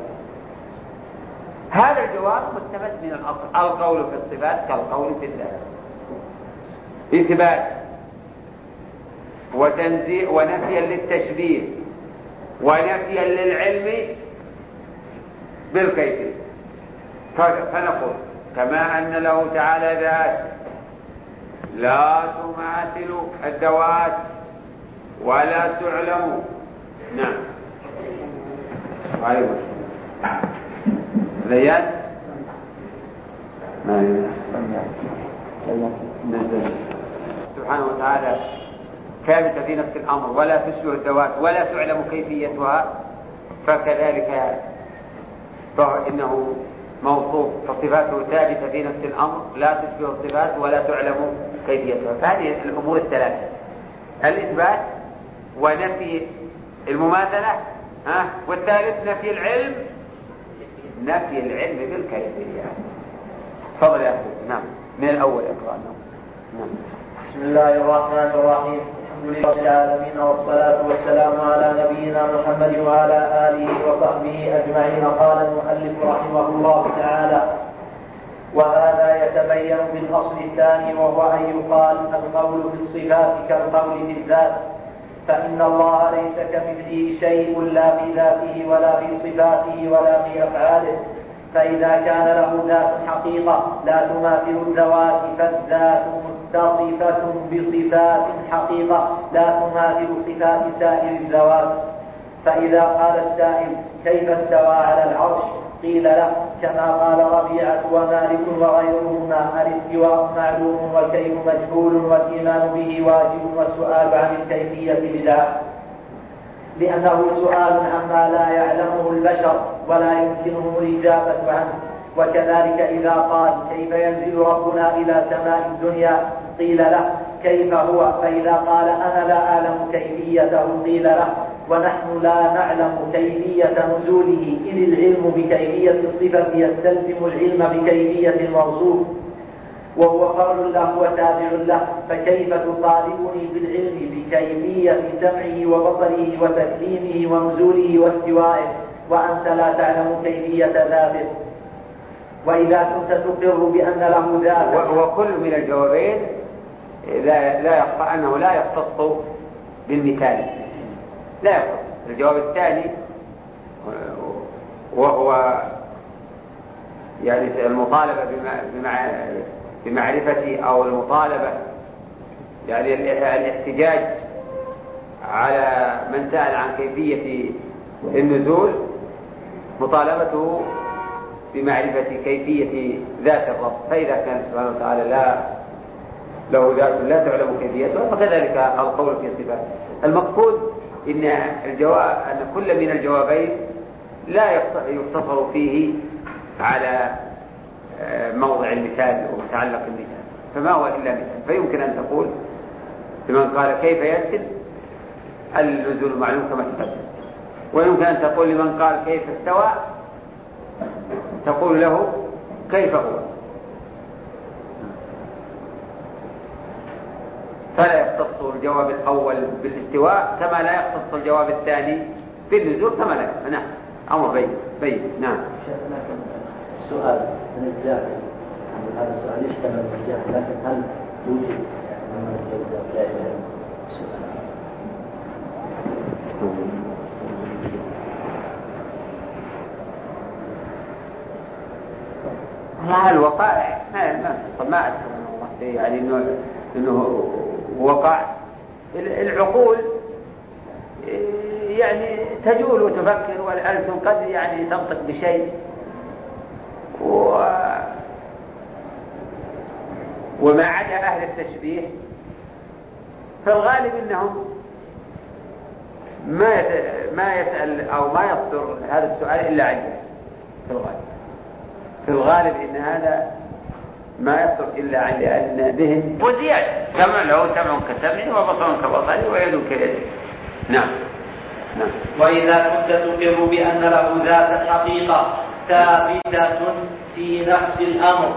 هذا الجواب مستمد من الأصل. القول في الصفات كالقول في الذات، إثبات وتنزيه ونفيا للتشبيه ونفيا للعلم بالكيفية. فنقول كما أن له تعالى ذات لا تماثل الذوات ولا تعلم. نعم عليكم ليال سبحانه وتعالى ثابتة في نفس الأمر ولا تشبه الذوات ولا تعلم كيفيتها، فكذلك فإنه موصوف فصفاته ثابتة في نفس الأمر لا تشبه الصفات ولا تعلم كيفيتها. فهذه الأمور الثلاثة: الإثبات ونفي المماثلة والثالث نفي العلم بالكيفية. تفضل يا أخي. نعم من الأول اقرأ. نعم. بسم الله الرحمن الرحيم. الحمد لله رب العالمين والصلاة والسلام على نبينا محمد وعلى آله وصحبه أجمعين. قال المؤلف رحمه الله تعالى: وهذا يتبين بالأصل الثاني وهو أن يقال القول في الصفات كالقول في الذات، فإن الله ليس كمثله شيء لا في ذاته ولا في صفاته ولا في أفعاله. فإذا كان له ذات حقيقة لا تماثل الذوات فالذات متصفة بصفات حقيقة لا تماثل صفات سائر الذوات. فإذا قال السائل كيف استوى على العرش قيل له كما قال ربيعة ومالك وغيرهما: الاستواء معلوم والكيف مجهول والإيمان به واجب والسؤال عن الكيفية بدعة، لأنه سؤال عما لا يعلمه البشر ولا يمكنهم الإجابة عنه. وكذلك إذا قال كيف ينزل ربنا إلى سماء الدنيا قيل له كيف هو، فإذا قال أنا لا أعلم كيفيته قيل له ونحن لا نعلم كيفية نزوله، إذ العلم بكيفية الصفة يستلزم العلم بكيفية الموصوف وهو فرع له وتابع له. فكيف تطالبني بالعلم بكيفية سمعه وبصره وتكليمه ونزوله واستوائه وأنت لا تعلم كيفية ذاته؟ وإذا كنت تقر بأن له ذات. وكل من الجوابين لا يخفى أنه لا يختص بالمثال، لا يختص. الجواب الثاني وهو يعني المطالبة بمعرفة أو المطالبة يعني الاحتجاج على من سأل عن كيفية النزول مطالبته بمعرفة كيفية ذات الرب. فإذا كان سبحانه وتعالى له ذات لا تعلم كيفيتها فكذلك القول في صفاته. المقصود أن كل من الجوابين لا يقتصر فيه على موضع المثال ومتعلق المثال، فما هو إلا مثال. فيمكن أن تقول لمن قال كيف ينزل النزول معلوم كما تقدم، ويمكن أن تقول لمن قال كيف استوى تقول له كيف هو. فلا يختص الجواب الأول بالاستواء كما لا يختص الجواب الثاني بالنزول كما لا. نعم أمر بين. نعم. السؤال من الجاهل، هذا السؤال يشتمل من الجاهل، لكن هل يوجد من الجاهل لا يعلم السؤال؟ مع الوقائع ما أذكر يعني إنه وقع. العقول يعني تجول وتفكر، والألسن قد يعني تنطق بشيء وما عدا أهل التشبيه فالغالب إنهم ما يسأل أو ما يصدر هذا السؤال إلا عن جهل. في الغالب إن هذا ما يصدر إلا عن لأن بهم وزيادة سمع له سمع كسمع وبصر كبصري ويد كيد. نعم. وإذا كنت تقر بأن له ذات حقيقة ثابتة في نفس الأمر،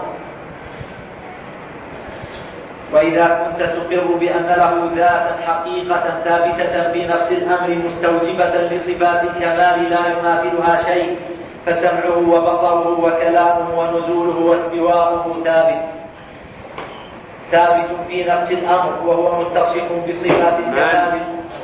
وإذا كنت تقر بأن له ذات حقيقة ثابتة في نفس الأمر مستوجبة لصفات الكمال لا يماثلها شيء، فسمعه وبصره وكلامه ونزوله واستواءه ثابت في نفس الأمر، وهو متصف بصفات الكمال.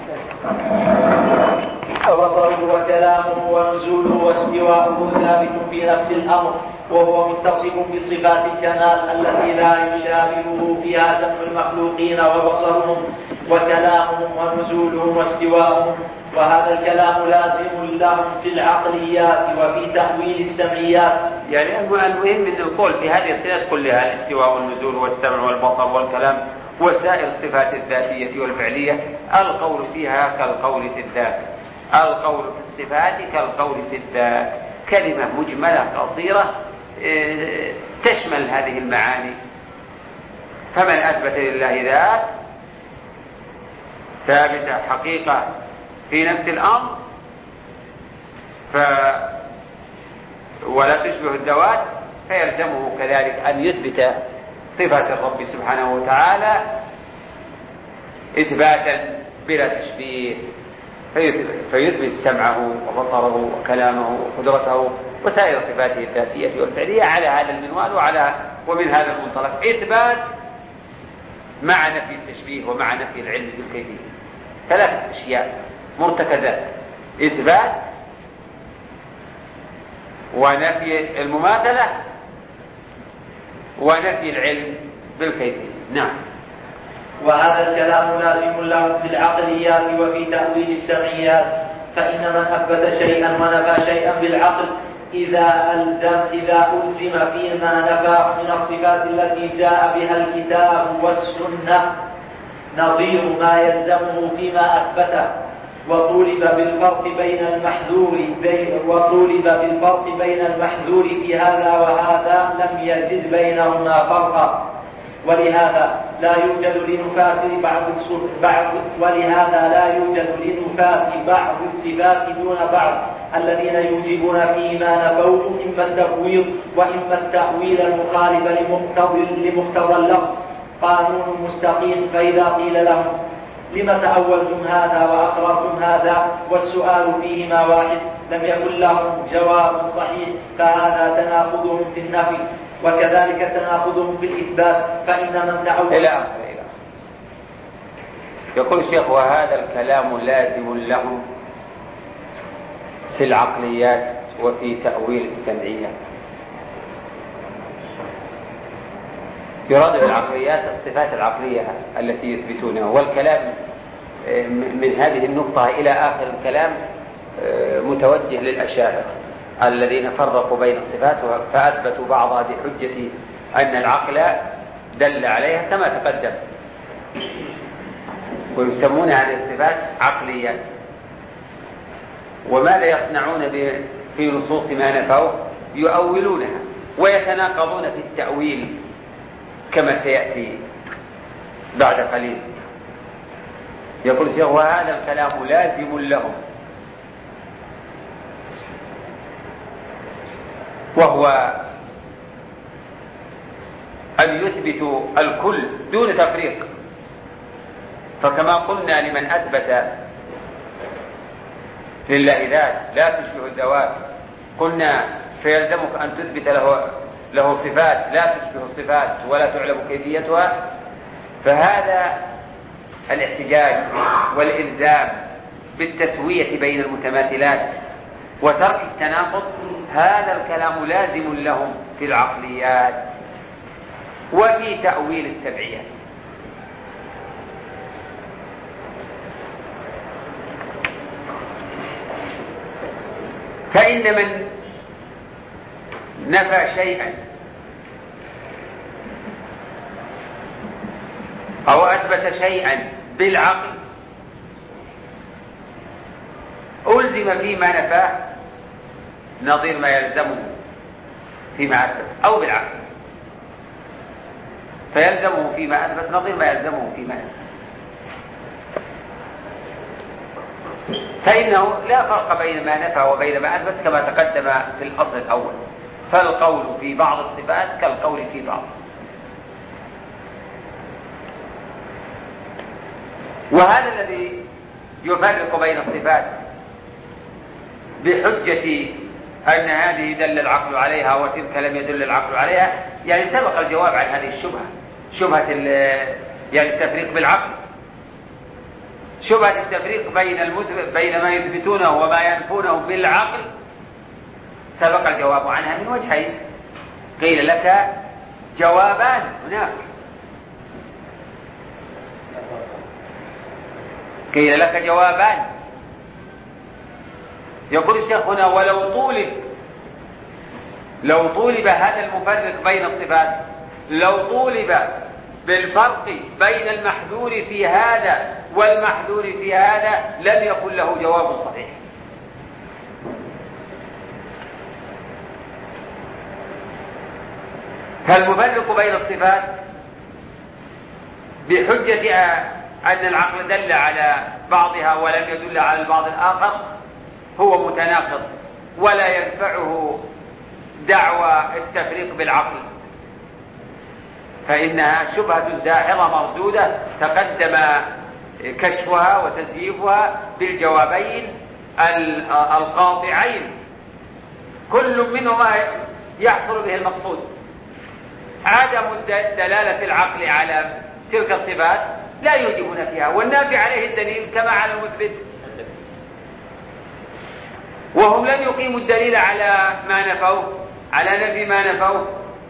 وبصره وكلامه ونزوله واستواءه ثابت في نفس الأمر، وهو متصف بصفات الكمال التي لا يشابهه فيها سمع المخلوقين وبصرهم وكلامهم ونزولهم واستواءهم. وهذا الكلام لازم لهم في العقليات وفي تأويل السمعيات. يعني المهم من القول في هذه الصفات كلها، الاستواء والنزول والسمع والبصر والكلام وسائر الصفات الذاتية والفعلية، القول فيها كالقول في الذات، القول في الصفات كالقول في الذات، كلمة مجملة قصيرة تشمل هذه المعاني. فمن أثبت لله ذات ثابتة حقيقة في نفس الأمر ولا تشبه الذوات، فيلزمه كذلك أن يثبت صفات الرب سبحانه وتعالى إثباتا بلا تشبيه، فيثبت سمعه وبصره وكلامه وقدرته وسائر صفاته الذاتية والفعلية على هذا المنوال ومن هذا المنطلق إثبات مع نفي التشبيه ومع نفي العلم بالكيفية. ثلاثة أشياء مرتكزات: إثبات ونفي المماثلة ونفي العلم بالكيفية. نعم. وهذا الكلام لازم له في العقليات وفي تأويل السمعيات، فإن من أثبت شيئا ونفى شيئا بالعقل إذا ألزم فيما نفاه من الصفات التي جاء بها الكتاب والسنة نظير ما يلزمه فيما أثبته، وطولب بالفرق بين المحذور في هذا وهذا لم يزد بينهما فرقا. ولهذا لا يوجد لنفاة بعض الصفات دون بعض. الذين يوجبون فيما نفوه إما التفويض وإما التأويل المخالف لمقتضى اللفظ قانون مستقيم. فإذا قيل لهم لم تأولتم هذا وأقررتم هذا والسؤال فيهما واحد لم يكن لهم جواب صحيح، فهذا تناقضهم في النفي، وكذلك تناقضهم في الإثبات. فإن من تأول إلى آخره. يقول الشيخ: وهذا الكلام لازم لهم في العقليات وفي تأويل السمعيات. يراد بالعقليات الصفات العقلية التي يثبتونها، والكلام من هذه النقطة إلى آخر الكلام متوجه للأشاعرة الذين فرقوا بين الصفات فأثبتوا بعضها بحجة أن العقل دل عليها كما تقدم، ويسمون هذه الصفات عقليات. وماذا يصنعون في نصوص ما نفوا؟ يؤولونها ويتناقضون في التأويل كما سيأتي بعد قليل. يقول الشيخ: وهذا الكلام لازم لهم، وهو أن يثبتوا الكل دون تفريق. فكما قلنا لمن أثبت لله ذات لا تشبه الذوات، قلنا فيلزمك أن تثبت له صفات لا تشبه الصفات ولا تعلم كيفيتها، فهذا الاحتجاج والإلزام بالتسوية بين المتماثلات وترك التناقض، هذا الكلام لازم لهم في العقليات وفي تأويل التبعية. فإن من نفى شيئا أو أثبت شيئا بالعقل ألزم فيما نفاه نظير ما يلزمه فيما أثبت، أو بالعكس فيلزمه فيما أثبت نظير ما يلزمه فيما نفى. فإنه لا فرق بين ما نفى وبين ما أثبت كما تقدم في الأصل الأول، فالقول في بعض الصفات كالقول في بعض. وهذا الذي يفرق بين الصفات بحجة أن هذه دل العقل عليها وتلك لم يدل العقل عليها، يعني سبق الجواب عن هذه الشبهة، شبهة يعني التفريق بالعقل، شبهة التفريق بين ما يثبتونه وما ينفونه بالعقل، سبق الجواب عنها من وجهين. قيل لك جوابان هناك، قيل لك جوابان. يقول الشيخ هنا لو طولب هذا المفرق بين الصفات، لو طولب بالفرق بين المحذور في هذا والمحذور في هذا لم يكن له جواب صحيح. فالمفرق بين الصفات بحجة أن العقل دل على بعضها ولم يدل على البعض الآخر هو متناقض، ولا ينفعه دعوى التفريق بالعقل، فإنها شبهة زاهرة مردودة تقدم كشفها وتزييفها بالجوابين القاطعين، كل منهما يحصل به المقصود. عدم دلالة العقل على تلك الصفات لا يوجب نفيها، والنافي عليه الدليل كما على المثبت، وهم لم يقيموا الدليل على ما نفوه، على نفي ما نفوه.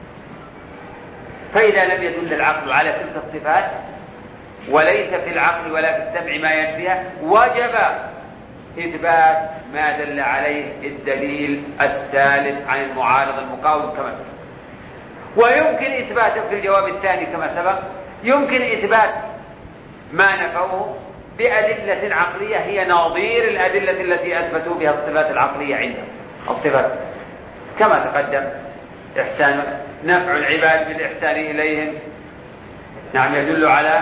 فإذا لم يدل العقل على تلك الصفات وليس في العقل ولا في السمع ما ينفيها، وجب إثبات ما دل عليه الدليل الثالث عن المعارض المقاوم كما سبق. ويمكن إثباته في الجواب الثاني كما سبق، يمكن إثبات ما نفوه بأدلة عقلية هي نظير الأدلة التي أثبتوا بها الصفات العقلية عندهم. الصفات كما تقدم إحسان نفع العباد بالإحسان إليهم، نعم يدل على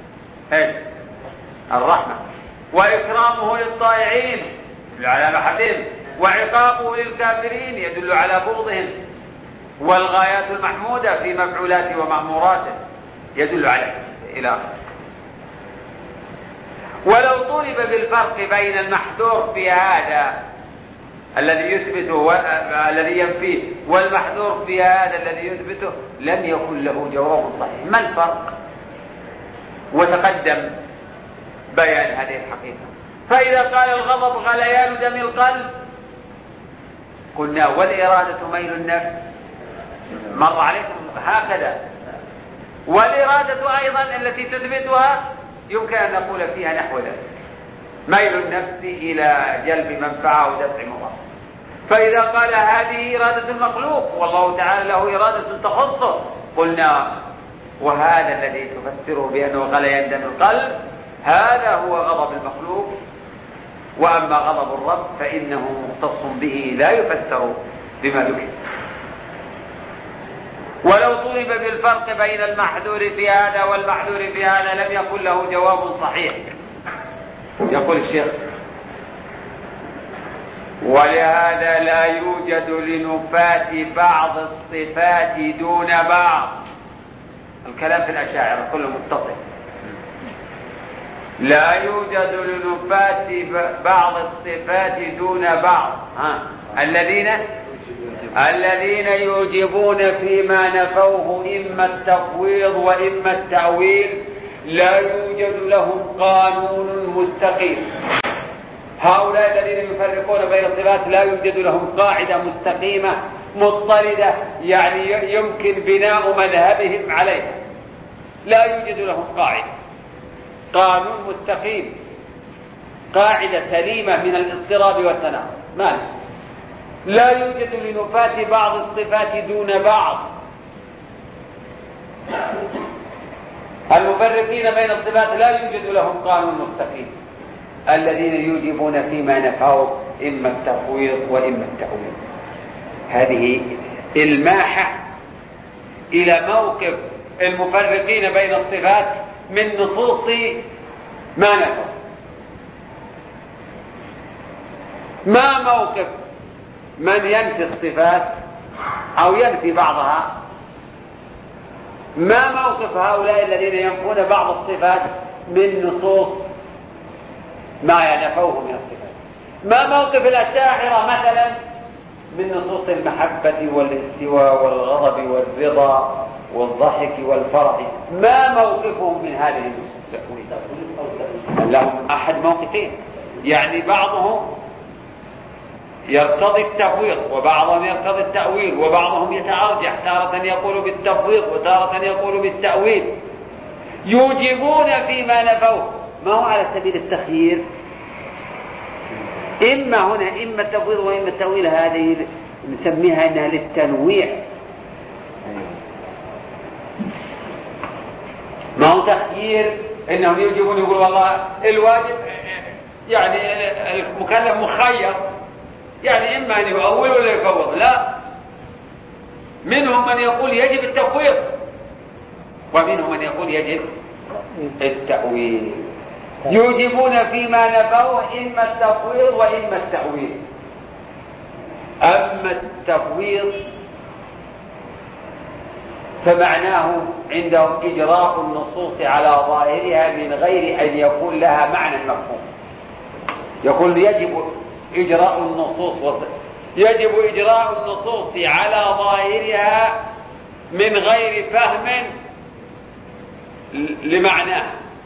الرحمة، وإكرامه للطائعين يدل على محبهم، وعقابه للكافرين يدل على بغضهم، والغايات المحمودة في مفعولاته ومأموراته يدل عليه إلى آخره. ولو طلب بالفرق بين المحذور في هذا الذي يثبته الذي ينفيه والمحذور في هذا الذي يثبته لم يكن له جواب صحيح. ما الفرق؟ وتقدم بيان هذه الحقيقة. فإذا قال الغضب غليان دم القلب قلنا والإرادة ميل النفس، مر عليكم هكذا، والإرادة أيضا التي تثبتها يمكن أن نقول فيها نحو ذلك، ميل النفس إلى جلب منفعة ودفع مضار. فإذا قال هذه إرادة المخلوق والله تعالى له إرادة تخصه قلنا وهذا الذي تفسره بأنه غليان دم القلب هذا هو غضب المخلوق، وأما غضب الرب فإنه مختص به لا يفسر بما ذكر. ولو طلب بالفرق بين المحذور في هذا والمحذور في هذا لم يكن له جواب صحيح. يقول الشيخ ولهذا لا يوجد لنفاة بعض الصفات دون بعض. الكلام في الأشاعرة كله متصل. لا يوجد لنفاة بعض الصفات دون بعض الذين الذين يوجبون فيما نفوه إما التفويض وإما التأويل لا يوجد لهم قانون مستقيم. هؤلاء الذين يفرقون بين الصفات لا يوجد لهم قاعدة مستقيمة مضطردة يعني يمكن بناء مذهبهم عليها. لا يوجد لهم قانون مستقيم، قاعدة سليمة من الاضطراب والتناقض. ماذا؟ لا يوجد لنفاة بعض الصفات دون بعض. المفرقين بين الصفات لا يوجد لهم قانون مستقيم. الذين يوجبون فيما نفوه إما التفويض وإما التأويل. هذه الماحة إلى موقف المفرقين بين الصفات من نصوص ما نفوا. ما موقف من ينفي الصفات أو ينفي بعضها؟ ما موقف هؤلاء الذين ينفون بعض الصفات من نصوص ما نفوه من الصفات؟ ما موقف الأشاعرة مثلا من نصوص المحبة والاستواء والغضب والرضا والضحك والفرح؟ ما موقفهم من هذه النصوص؟ لهم أحد موقفين، يعني بعضهم يرتضي التفويض وبعضهم يرتضي التأويل وبعضهم يتأرجح، تارة يقول بالتفويض وتارة يقول بالتأويل. يوجبون فيما نفوه، ما هو على سبيل التخيير، إما هنا إما التفويض وإما التأويل. هذه نسميها إنها للتنويع، ما هو تخيير إنهم يوجبون يقول والله الواجب يعني المكلف مخير، يعني إما أن يؤول ولا يفوض. لا، منهم من يقول يجب التفويض ومنهم من يقول يجب التأويل. يوجبون فيما نفوه إما التفويض وإما التأويل. أما التفويض فمعناه عندهم إجراء النصوص على ظاهرها من غير أن يكون لها معنى مفهوم. يقول يجب إجراء النصوص على ظاهرها من غير فهم لمعناه،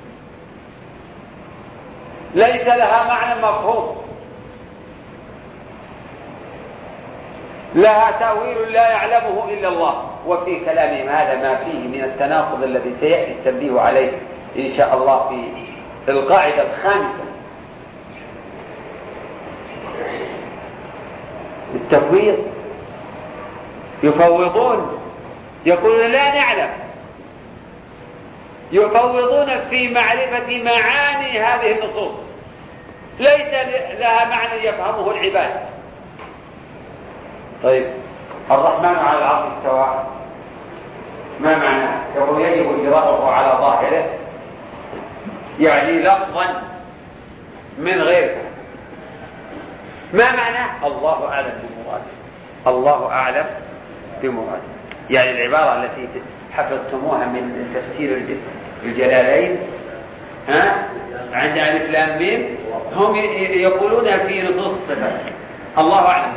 ليس لها معنى مفهوم، لها تأويل لا يعلمه إلا الله. وفي كلامهم هذا ما فيه من التناقض الذي سيأتي التنبيه عليه إن شاء الله في القاعدة الخامسة. التفويض يفوضون، يقولون لا نعلم، يفوضون في معرفة معاني هذه النصوص، ليس لها معنى يفهمه العباد. طيب الرحمن على العرش استوى، ما معناه؟ يقول يجب إجراءه على ظاهره، يعني لفظا من غير. ما معناه؟ الله أعلم بمراده، الله أعلم بمراده. يعني العبارة التي حفظتموها من تفسير الجلالين عند ألف لام ميم، هم يقولون في نصوص الصفات الله أعلم.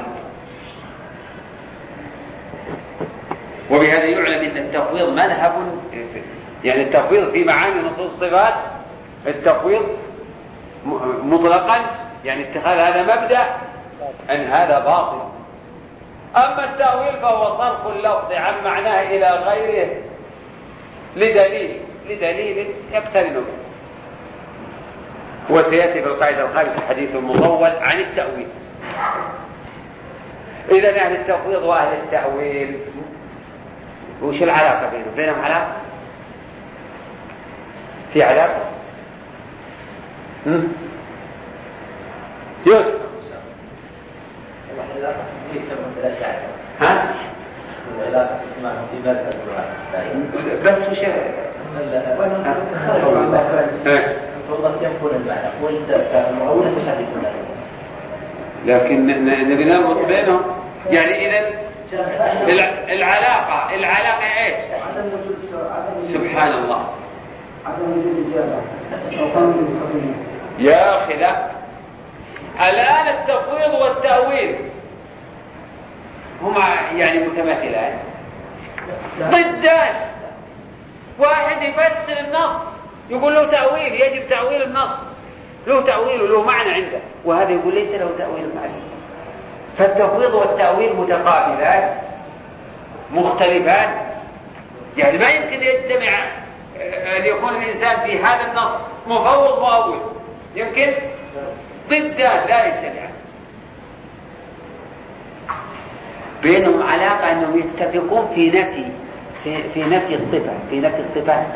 وبهذا يعلم أن التفويض مذهب، يعني التفويض في معاني نصوص الصفات، التفويض مطلقا يعني اتخاذ هذا مبدأ أن هذا باطل. أما التأويل فهو صرف اللفظ عن معناه إلى غيره لدليل يقترن به. وسيأتي في القاعدة الخامسة حديث مطول عن التأويل. إذن أهل التفويض وأهل التأويل وش العلاقة بينهم؟ علاقة؟ في علاقة؟ يوسف ها؟ بس وش لكن نبي نربط بينهم، يعني إذا العلاقة ايش؟ سبحان الله يا أخي. لا، الآن التفويض والتأويل هما يعني متماثلان ضدان. واحد يفسر النص يقول له تأويل، يجب تأويل النص، له تأويل وله معنى عنده، وهذا يقول ليس له تأويل معنى. فالتفويض والتأويل متقابلان مختلفان، يعني ما يمكن يجتمع أن يكون الإنسان في هذا النص مفوض مؤول، يمكن ضدان لا يجتمعان. بينهم علاقة أنهم يتفقون في نفي الصفة، في نفي الصفات،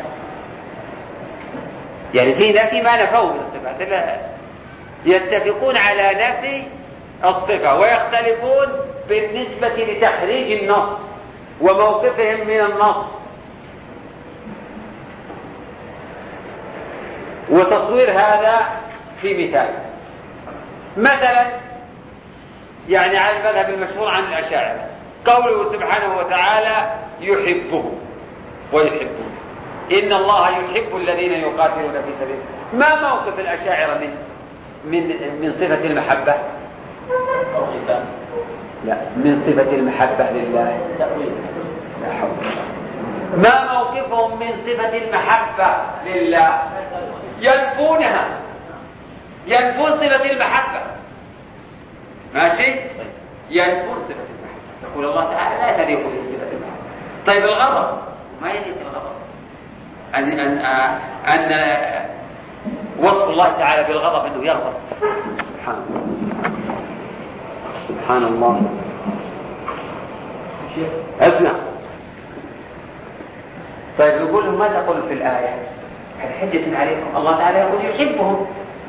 يعني في نفي ما نفوه من الصفات، يتفقون على نفي الصفة ويختلفون بالنسبة لتخريج النص وموقفهم من النص وتصوير هذا في مثال. مثلا يعني على المذهب المشهور عن الأشاعرة قوله سبحانه وتعالى يحبه ويحبه، إن الله يحب الذين يقاتلون في سبيله. ما موقف الأشاعرة من صفة المحبة؟ لا، من صفة المحبة لله. لا حول. ما موقفهم من صفة المحبة لله؟ ينفونها، ينفون صفة المحبة. ماشي؟ ينفون صفة المحبة. يقول الله تعالى لا تليق بصفة المحبة. طيب الغضب ما يجب الغضب، أن وصف الله تعالى بالغضب أنه يغضب. سبحان الله، سبحان الله. أسمع. طيب يقول لهم ما تقول في الآية؟ حجة عليكم، الله تعالى يقول يحبهم.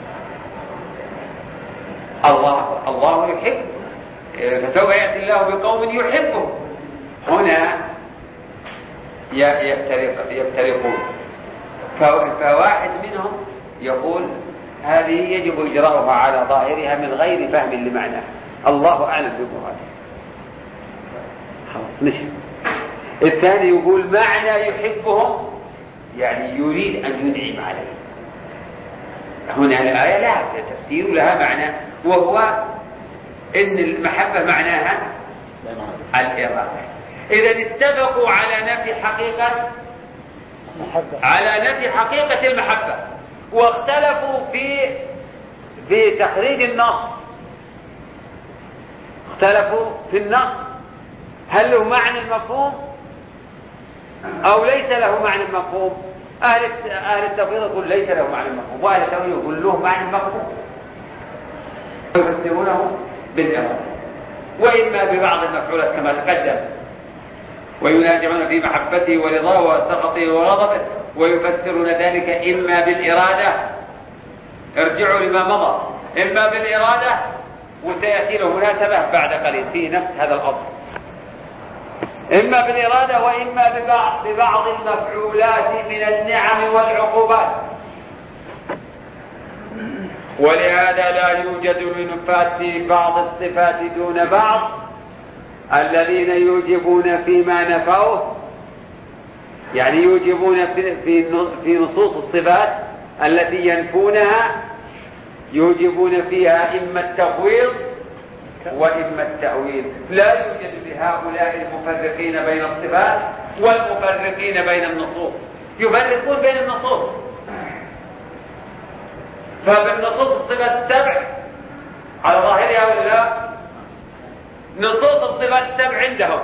الله يحب، فسوف يأتي الله بقوم يحبهم. هنا يفترقون، فواحد منهم يقول هذه يجب إجراؤها على ظاهرها من غير فهم لمعناها، الله أعلم بمراده. خلاص مشي. الثاني يقول معنى يحبهم يعني يريد أن ينعم عليهم. هنا الآية لها تفسير لها معنى، وهو إن المحبة معناها الإرادة. إذا اتفقوا على نفي حقيقة المحبة، واختلفوا في تخريج النص، اختلفوا في النص هل له معنى المفهوم أو ليس له معنى المفهوم. أهل التفويض يقول ليس له معنى المفهوم، وأهل التأويل يقول له معنى المفهوم، يفسرونه بالإرادة وإما ببعض المفعولات كما تقدم، وينازعون في محبته ورضاه وسخطه وغضبه، ويفسرون ذلك إما بالإرادة، ارجعوا لما مضى، إما بالإرادة، وسيأتي له مناسبة بعد قليل في نفس هذا الأصل، إما بالإرادة وإما ببعض المفعولات من النعم والعقوبات. ولهذا لا يوجد منفات في بعض الصفات دون بعض. الذين يوجبون فيما نفوه، يعني يوجبون في نصوص الصفات التي ينفونها، يوجبون فيها إما التفويض وإما التأويل. لا يوجد لهؤلاء المفرقين بين الصفات والمفرقين بين النصوص، يفرقون بين النصوص. فبالنصوص الصفات السبع على ظاهرها ولا لا؟ نصوص الصفات السبع عندهم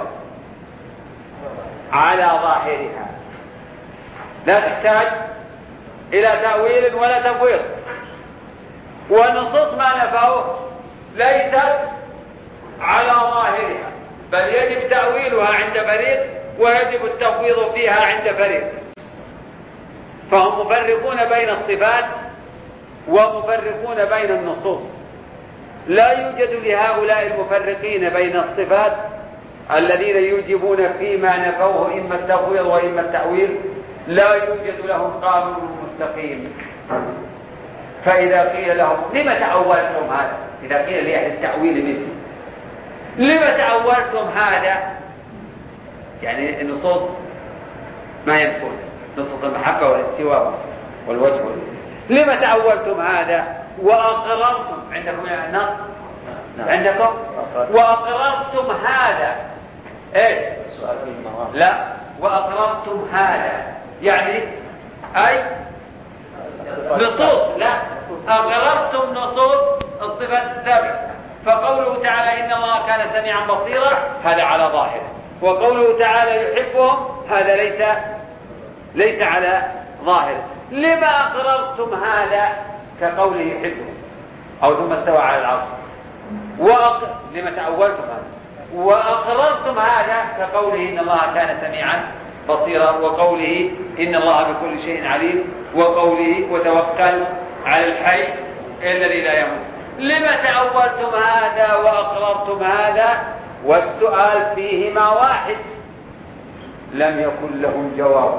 على ظاهرها، لا تحتاج إلى تأويل ولا تفويض. ونصوص ما نفوه ليست على ظاهرها، بل يجب تأويلها عند فريق ويجب التفويض فيها عند فريق. فهم مفرقون بين الصفات ومفرقون بين النصوص. لا يوجد لهؤلاء المفرقين بين الصفات الذين يوجبون فيما نفوه إما التفويض وإما التأويل، لا يوجد لهم قانون مستقيم. فإذا قيل لهم لما تأولتم هذا، إذا قيل لأهل التأويل مثل لما تأولتم هذا، يعني النصوص ما ينفون، نصوص المحبة والاستواء والوجه، لما تأولتم هذا وأقررتم. عندكم النص؟ عندكم وأقررتم هذا ايش؟ لا، وأقررتم هذا يعني أي نصوص، لا، أقررتم نصوص الصفات السابقة. فقوله تعالى إن الله كان سميعا بصيرا هذا على ظاهره، وقوله تعالى يحبهم هذا ليس على ظاهره. لما أقررتم هذا كقوله يحبهم أو ثم استوى على العرش؟ لما تأولتم هذا؟ وأقررتم هذا كقوله إن الله كان سميعا بصيرا، وقوله إن الله بكل شيء عليم، وقوله وتوكل على الحي الذي لا يموت. لما تأولتم هذا وأقررتم هذا والسؤال فيهما واحد؟ لم يكن لهم جواب.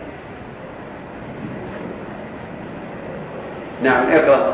نعم اقرأ.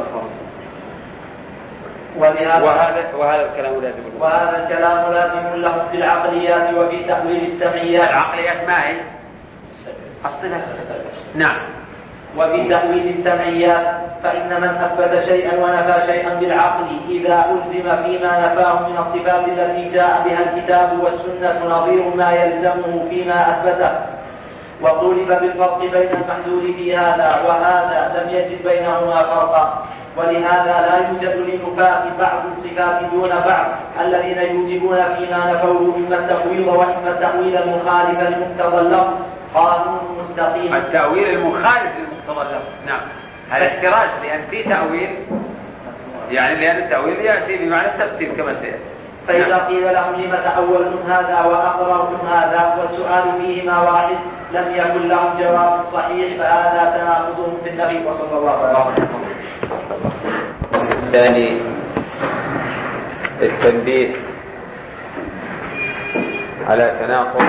وهذا الكلام لازم لهم في العقليات وفي تأويل السمعيات. العقليات ما هي؟ الصفة. نعم. وفي تأويل السمعيات فإن من أثبت شيئا ونفى شيئا بالعقل إذا ألزم فيما نفاه من الصفات التي جاء بها الكتاب والسنة نظير ما يلزمه فيما أثبته، وطولب بالفرق بين المحدود في هذا وهذا لم يجد بينهما فرقا. ولهذا لا يوجد لنفاة بعض الصفات دون بعض الذين يوجبون فيما نفوه إما التأويل وإما التأويل المخالف لمقتضى اللفظ قانون مستقيم. التأويل المخالف لمقتضى اللفظ، نعم، هذا احتراز، لأن في تأويل يعني لأن التأويل يأتي بمعنى التفسير كما سيأتي. فإذا قيل لهم لم تأولتم هذا وأقررتم هذا والسؤال فيهما واحد لم يكن لهم جواب صحيح، فهذا تناقض في النبي وصلى الله عليه وسلم. الثاني التنبيه على تناقض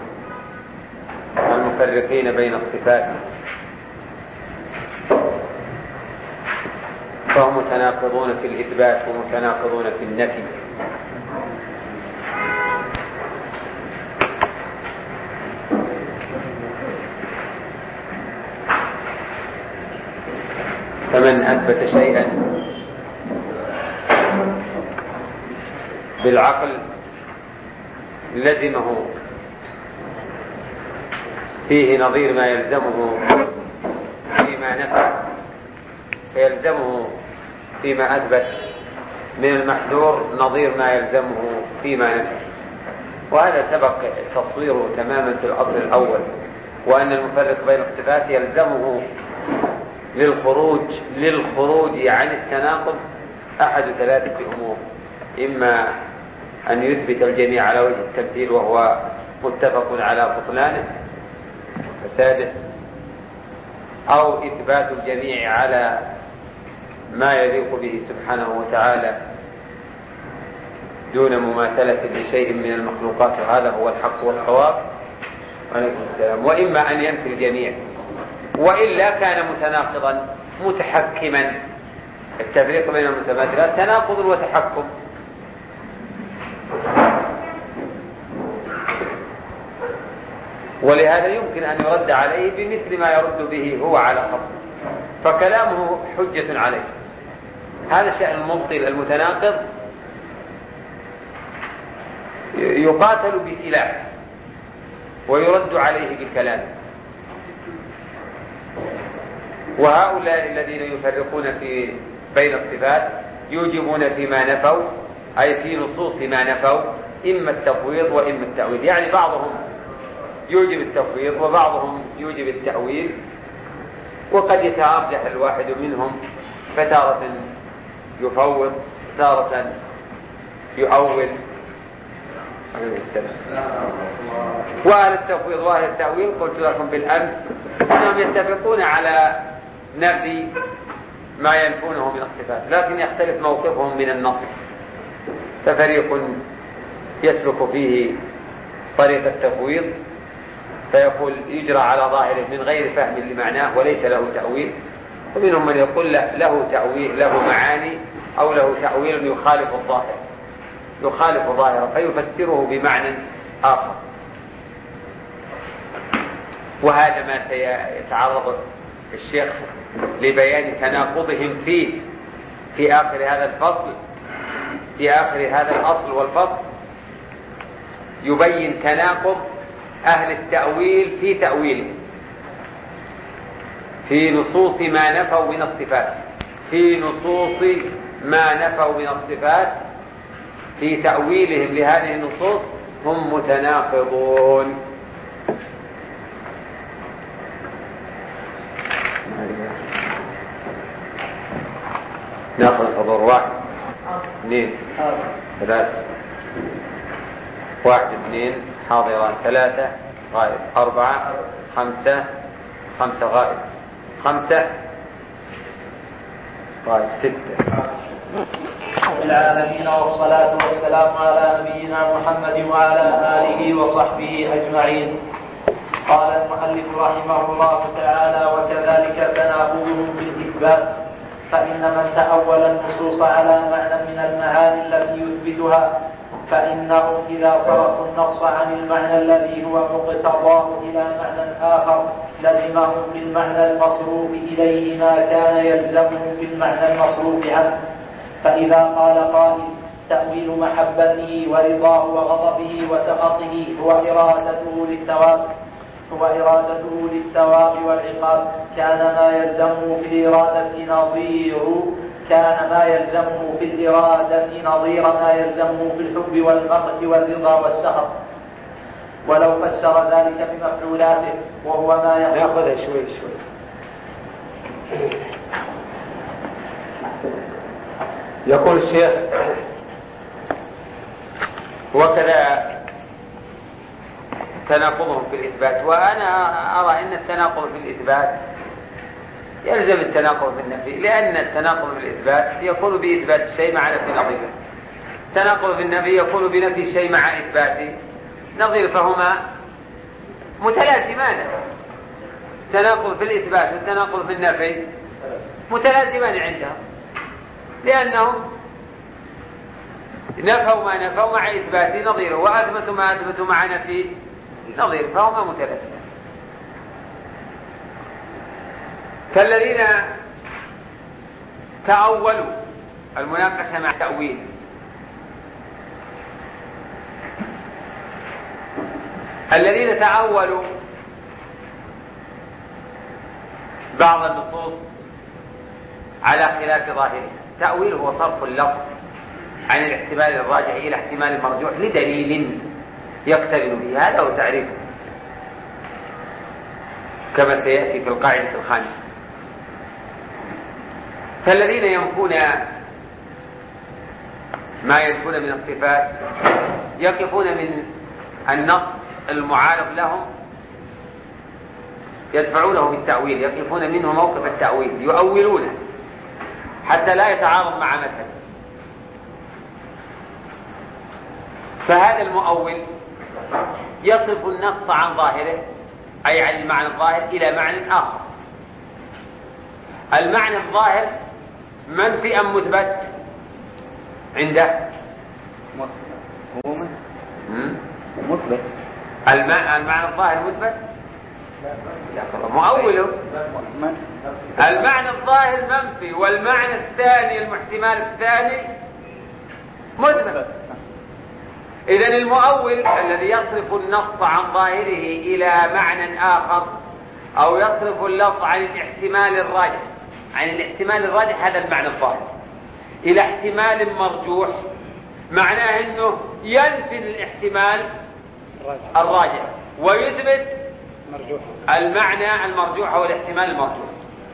المفرقين بين الصفات، فهم متناقضون في الإثبات ومتناقضون في النفي. فمن أثبت شيئا بالعقل لزمه فيه نظير ما يلزمه فيما نفى، فيلزمه فيما أثبت من المحذور نظير ما يلزمه فيما نفى. وهذا سبق تصويره تماما في الأصل الأول، وأن المفرق بين الصفات يلزمه للخروج عن التناقض أحد ثلاثة أمور: إما أن يثبت الجميع على وجه التمثيل وهو متفق على بطلانه فساده، أو إثبات الجميع على ما يليق به سبحانه وتعالى دون مماثلة لشيء من المخلوقات، وهذا هو الحق والصواب. عليكم السلام. وإما أن ينفي الجميع، وإلا كان متناقضا متحكما. التفريق بين المتماثلات تناقض وتحكم. ولهذا يمكن أن يرد عليه بمثل ما يرد به هو على خطأ، فكلامه حجة عليه. هذا شأن المبطل المتناقض، يقاتل بسلاح ويرد عليه بالكلام. وهؤلاء الذين يفرقون بين الصفات يوجبون فيما نفوا، أي في نصوص ما نفوا، إما التفويض وإما التأويل. يعني بعضهم يوجب التفويض وبعضهم يوجب التأويل، وقد يتأرجح الواحد منهم، فتارة يفوض تارة يؤول. وأهل التفويض وأهل التأويل قلت لكم بالأمس أنهم يتفقون على نفي ما ينفونه من الصفات، لكن يختلف موقفهم من النص. ففريق يسلك فيه طريق التفويض فيقول يجرى على ظاهره من غير فهم لمعناه وليس له تأويل، ومنهم من يقول له تأويل، له معاني، أو له تأويل يخالف الظاهر، يخالف ظاهره فيفسره بمعنى آخر. وهذا ما سيتعرض الشيخ لبيان تناقضهم فيه في آخر هذا الفصل، في آخر هذا الأصل والفصل يبين تناقض أهل التأويل في تأويله في نصوص ما نفوا من الصفات، في نصوص ما نفوا من الصفات في تأويلهم لهذه النصوص هم متناقضون. ناخذ الحضور 1 2 3 1 2 حاضران 3 غائب 4 5 غائب 5 غائب 6. العالمين والصلاة والسلام على نبينا محمد وعلى آله وصحبه أجمعين. قال المؤلف رحمه الله تعالى: وكذلك تناقضهم في الإثبات، فإن من تأول النصوص على معنى من المعاني التي يثبتها فإنهم إذا صرفوا النص عن المعنى الذي هو مقتضاه إلى معنى آخر لزمهم بالمعنى المصروف إليه ما كان يلزمهم بالمعنى المصروف عنه. فإذا قال قائل: تأويل محبته ورضاه وغضبه وسخطه هو إرادته للثواب والعقاب، كان ما يلزمه في الإرادة نظير ما يلزمه في الحب والمقت والرضا والسخط، ولو فسر ذلك بمفعولاته وهو ما ناخذها شوي. يقول الشيخ: وكذا تناقضهم في الإثبات. وأنا أرى أن التناقض في الإثبات يلزم التناقض في النفي، لأن التناقض في الإثبات يكون بإثبات الشيء مع نفي نظيره، التناقض في النفي يكون بنفي الشيء مع إثبات نظير، فهما متلازمان. التناقض في الإثبات والتناقض في النفي متلازمان عندهم، لأنهم نفوا ما نفوا مع إثبات نظيره، وأثبتوا ما أثبتوا مع نفي نظير، فهما متلازمان. كالذين تأولوا المناقشة مع التأويل، الذين تأولوا بعض النصوص على خلاف ظاهره. التأويل هو صرف اللفظ عن الاحتمال الراجح إلى احتمال مرجوح لدليل يقترن به، هذا هو تعريفه كما سيأتي في القاعدة الخامسة. فالذين ينفون ما ينفون من الصفات يقفون من النص المعارض لهم، يدفعونه بالتأويل، يقفون منه موقف التأويل، يؤولونه حتى لا يتعارض مع مثل. فهذا المؤول يصرف النص عن ظاهره، أي عن المعنى الظاهر، إلى معنى آخر. المعنى الظاهر منفي أم مثبت عنده؟ مثبت. المعنى الظاهر مثبت؟ مؤوله. المعنى الظاهر منفي، والمعنى الثاني المحتمال الثاني مثبت. إذن المؤول الذي يصرف النص عن ظاهره إلى معنى آخر، أو يصرف اللفظ عن الاحتمال الراجح، هذا المعنى الظاهر، إلى احتمال مرجوح، معناه أنه ينفي الاحتمال الراجح ويثبت المعنى المرجوح أو الاحتمال المرجوح.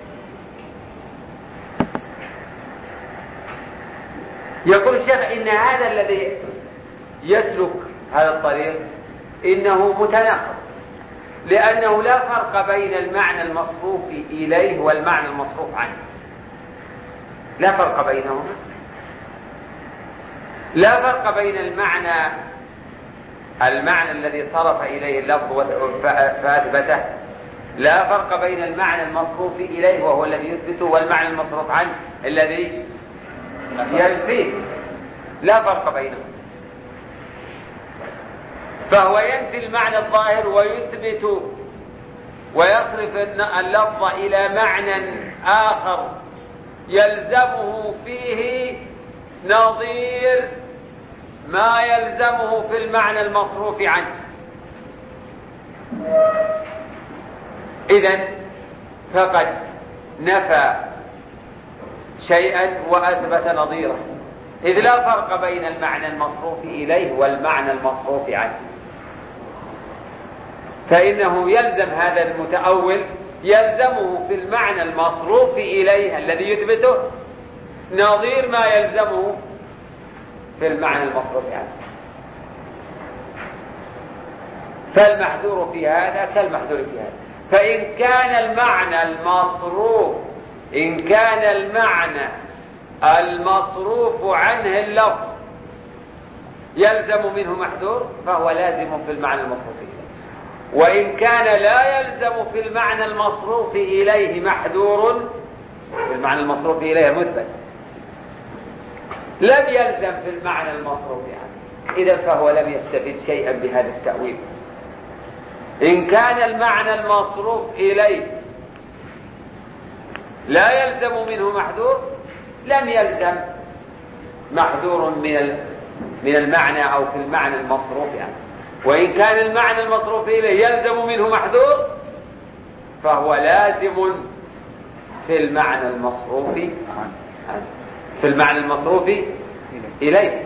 يقول الشيخ: إن هذا الذي يسلك هذا الطريق إنه متناقض، لأنه لا فرق بين المعنى المصروف إليه والمعنى المصروف عنه، لا فرق بينهما، لا فرق بين المعنى الذي صرف إليه اللفظ فأثبته، لا فرق بين المعنى المصروف إليه وهو الذي يثبته والمعنى المصروف عنه الذي ينفيه، لا فرق بينهم. فهو ينفي المعنى الظاهر ويثبت ويصرف اللفظ إلى معنى آخر يلزمه فيه نظير ما يلزمه في المعنى المصروف عنه. إذن فقد نفى شيئا وأثبت نظيره، إذ لا فرق بين المعنى المصروف إليه والمعنى المصروف عنه، فإنه يلزم هذا المتأول يلزمه في المعنى المصروف إليه الذي يثبته نظير ما يلزمه في المعنى المصروف عنه. فالمحذور في هذا كالمحذور في هذا. فإن كان المعنى المصروف عنه اللفظ يلزم منه محذور فهو لازم في المعنى المصروف إليه، وإن كان لا يلزم في المعنى المصروف إليه محذور، في المعنى المصروف إليه المثبت لم يلزم في المعنى المصروف عنه، إذا فهو لم يستفد شيئا بهذا التأويل. إن كان المعنى المصروف إليه لا يلزم منه محذور لم يلزم محذور من المعنى أو في المعنى المصروف عنه. وإن كان المعنى المصروف إليه يلزم منه محذور فهو لازم في المعنى المصروف عنه، في المعنى المصروف إليه.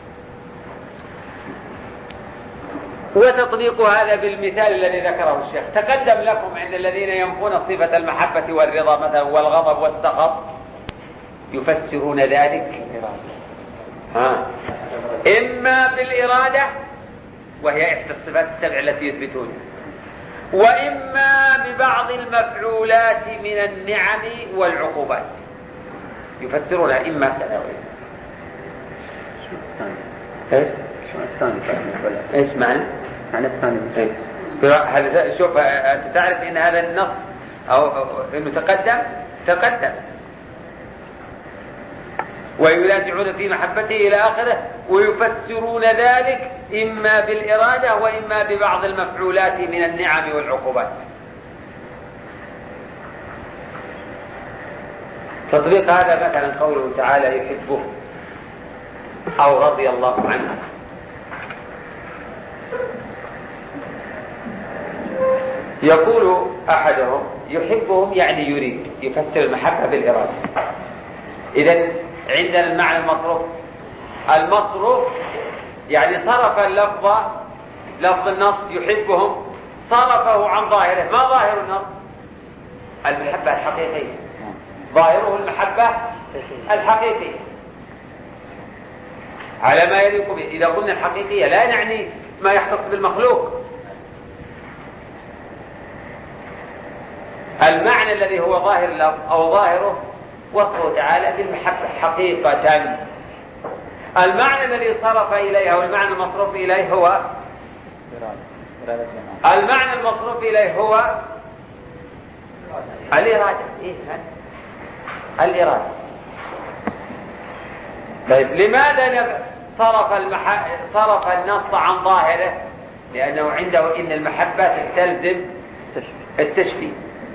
وتطبيق هذا بالمثال الذي ذكره الشيخ تقدم لكم عند الذين ينفون صفة المحبة والرضا مثلا والغضب والسخط يفسرون ذلك إما بالإرادة وهي إحدى الصفات السبع التي يثبتونها، وإما ببعض المفعولات من النعم والعقوبات يفسرونها إما كذا ايش معنى الثاني؟ هذا شوف تعرف ان هذا النص او انه تقدم وينازعون في محبته الى اخره، ويفسرون ذلك اما بالاراده واما ببعض المفعولات من النعم والعقوبات. تطبيق هذا مثلا قوله تعالى يحبه او رضي الله عنه. يقول أحدهم يحبهم يعني يريد، يفسر المحبة بالإرادة. إذن عندنا المعنى المصروف يعني صرف لفظ النص يحبهم صرفه عن ظاهره. ما ظاهر النص؟ المحبة الحقيقية، ظاهره المحبة الحقيقية على ما يليق به. إذا قلنا الحقيقية لا نعني ما يحدث بالمخلوق، المعنى الذي هو ظاهر اللفظ أو ظاهره وصفه تعالى بالمحبة حقيقة. المعنى الذي صرف إليه أو المعنى المصروف إليه هو الإرادة. الإرادة. طيب لماذا صرف النص عن ظاهره؟ لأنه عنده إن المحبة تستلزم التشبيه،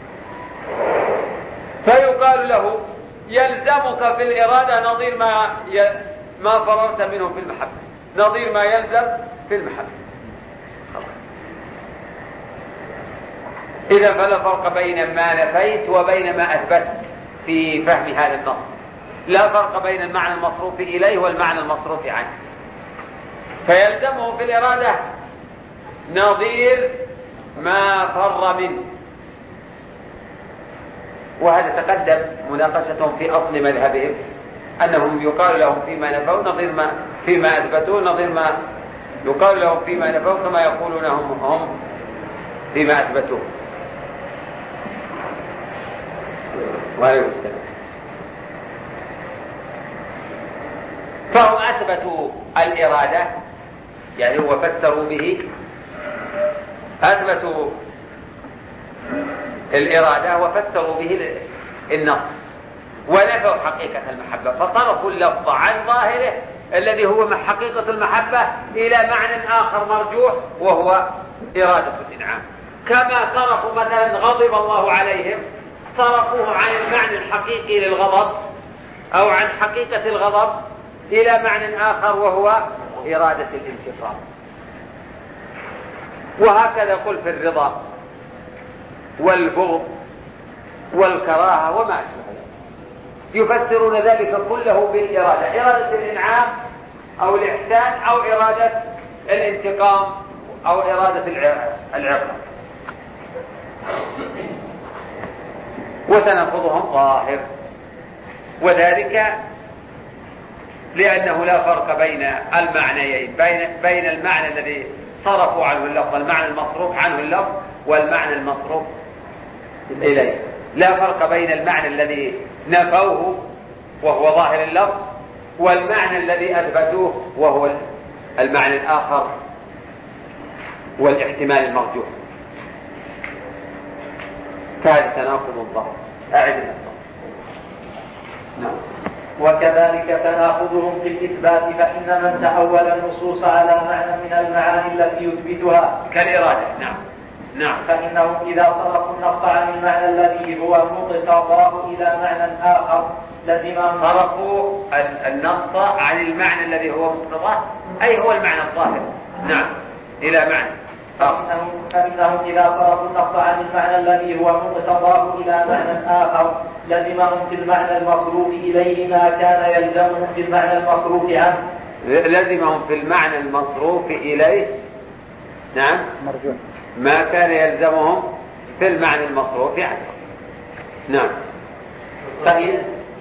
فيقال له يلزمك في الإرادة نظير ما فررت منه في المحبة، نظير ما يلزم في المحبة. إذا فلا فرق بين ما نفيت وبين ما أثبت في فهم هذا النص، لا فرق بين المعنى المصروف إليه والمعنى المصروف عنه، فيلزمه في الإرادة نظير ما فر منه. وهذا تقدم مناقشتهم في أصل مذهبهم، أنهم يقال لهم فيما نفوا نظير ما فيما أثبتوا، نظير ما يقال لهم فيما نفوا كما يقولون هم فيما أثبتوا. وعليه السلام. فهم أثبتوا الإرادة يعني وفسروا به، أثبتوا الإرادة وفسروا به النص، ونفوا حقيقة المحبة، فصرفوا اللفظ عن ظاهره الذي هو حقيقة المحبة إلى معنى آخر مرجوح وهو إرادة الإنعام. كما صرفوا مثلا غضب الله عليهم، صرفوه عن المعنى الحقيقي للغضب أو عن حقيقة الغضب إلى معنى آخر وهو إرادة الانتقام. وهكذا قل في الرضا والبغض والكراهة وما أشبه ذلك، يفسرون ذلك كله بالإرادة، إرادة الإنعام أو الإحسان أو إرادة الانتقام أو إرادة العقاب. وتناقضهم ظاهر، وذلك لأنه لا فرق بين المعنيين، بين المعنى الذي صرفوا عنه اللفظ، المعنى المصروف عنه اللفظ، والمعنى المصروف إليه. لا فرق بين المعنى الذي نفوه وهو ظاهر اللفظ والمعنى الذي أثبتوه وهو المعنى الآخر والاحتمال المرجوح. كان تناقض الظاهر. أعد النص. نعم. وكذلك تناقضهم في الإثبات، فإن من تأول النصوص على معنى من المعاني التي يثبتها كالإرادة. نعم. فإنهم إذا صرفوا النص عن المعنى الذي هو مقتضاه إلى معنى آخر لزمهم. صرفوا النص عن المعنى الذي هو مقتضاه أي هو المعنى الظاهر. نعم. إلى معنى. فإنهم إذا صرفوا النص عن المعنى الذي هو مقتضاه إلى معنى آخر لزمهم في المعنى المصروف إليه ما كان يلزمهم في المعنى المصروف عنه. لزمهم في المعنى المصروف إليه. نعم. مرجوح. ما كان يلزمهم في المعنى المصروف عنه. نعم. فإن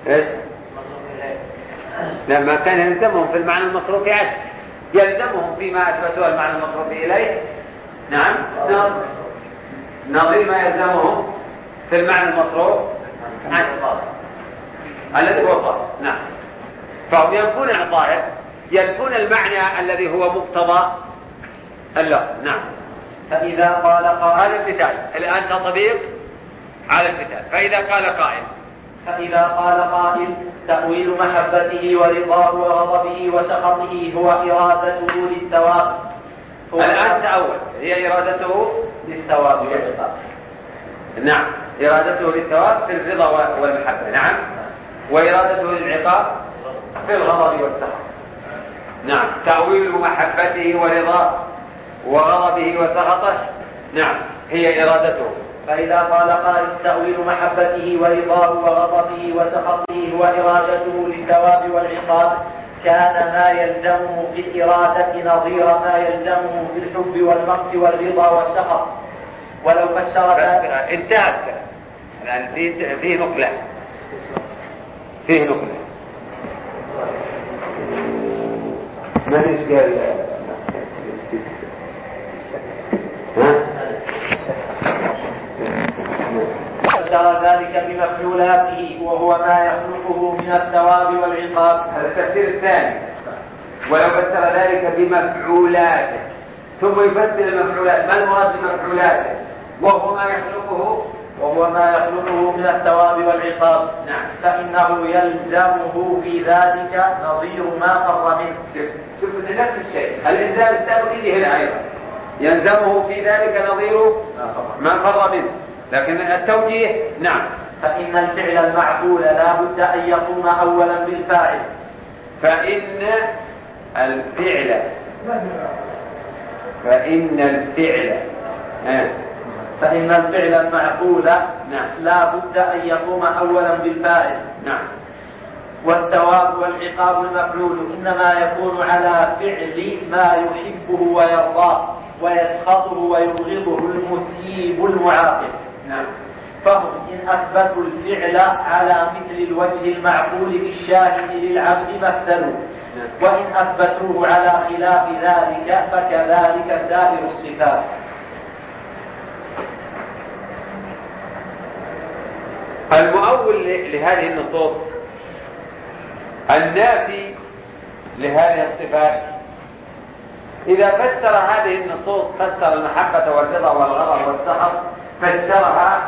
لما كان يلزمهم في المعنى المصروف عنه يلزمهم فيما أثبتوا المعنى المصروف إليه. نعم. نظير ما يلزمهم في المعنى المصروف عنه الذي هو الظاهر. نعم. فهم ينفون الظاهر، ينفون المعنى الذي هو مقتضى اللفظ. نعم. فإذا قال قائل، هذا المثال الآن تطبيق على المثال. فإذا قال قائل تأويل محبته ورضاه وغضبه وسخطه هو إرادته للثواب. الآن تأول هي إرادته للثواب والعقاب. نعم. إرادته للثواب في الرضا والمحبة. نعم. وإرادته للعقاب في الغضب والسخط. نعم. تأويل محبته ورضاه وغضبه وسخطه. نعم. هي إرادته. فإذا قال قائل تأويل محبته ورضاه وغضبه وسخطه هو إرادته للثواب والعقاب، كان ما يلزمه في الإرادة نظير ما يلزمه في الحب والمقت والرضا والسخط. ولو فسر ذلك انتهت الآن فيه نقلة. ما الإشكال؟ فسر ذلك بمفعولاته وهو ما يخلقه من الثواب والعقاب. هذا التفسير الثاني. ولو فسر ذلك بمفعولاته ثم يفسر المفعولات. ما المراد بمفعولاته؟ وهو ما يخلقه من الثواب والعقاب. نعم. فإنه يلزمه في ذلك نظير ما فر منه. شوف نفس الشيء. الإلزام السابق يجي هنا أيضا يلزمه في ذلك نظير ما فر منه، لكن التوجيه. نعم. فإن الفعل المعقول لا بد أن يقوم أولا بالفاعل. فإن الفعل المعقول لا بد أن يقوم أولا بالفاعل. نعم. والثواب والعقاب المفعول إنما يكون على فعل ما يحبه ويرضاه ويسخطه ويبغضه المثيب المعاقب. نعم. فهم إن أثبتوا الفعل على مثل الوجه المعقول بالشاهد للعبد مثلوا، وإن أثبتوه على خلاف ذلك فكذلك سائر الصفات. المؤول لهذه النصوص النافي لهذه الصفات إذا فسر هذه النصوص فسر المحبة والرضا والغضب والسخط فسرها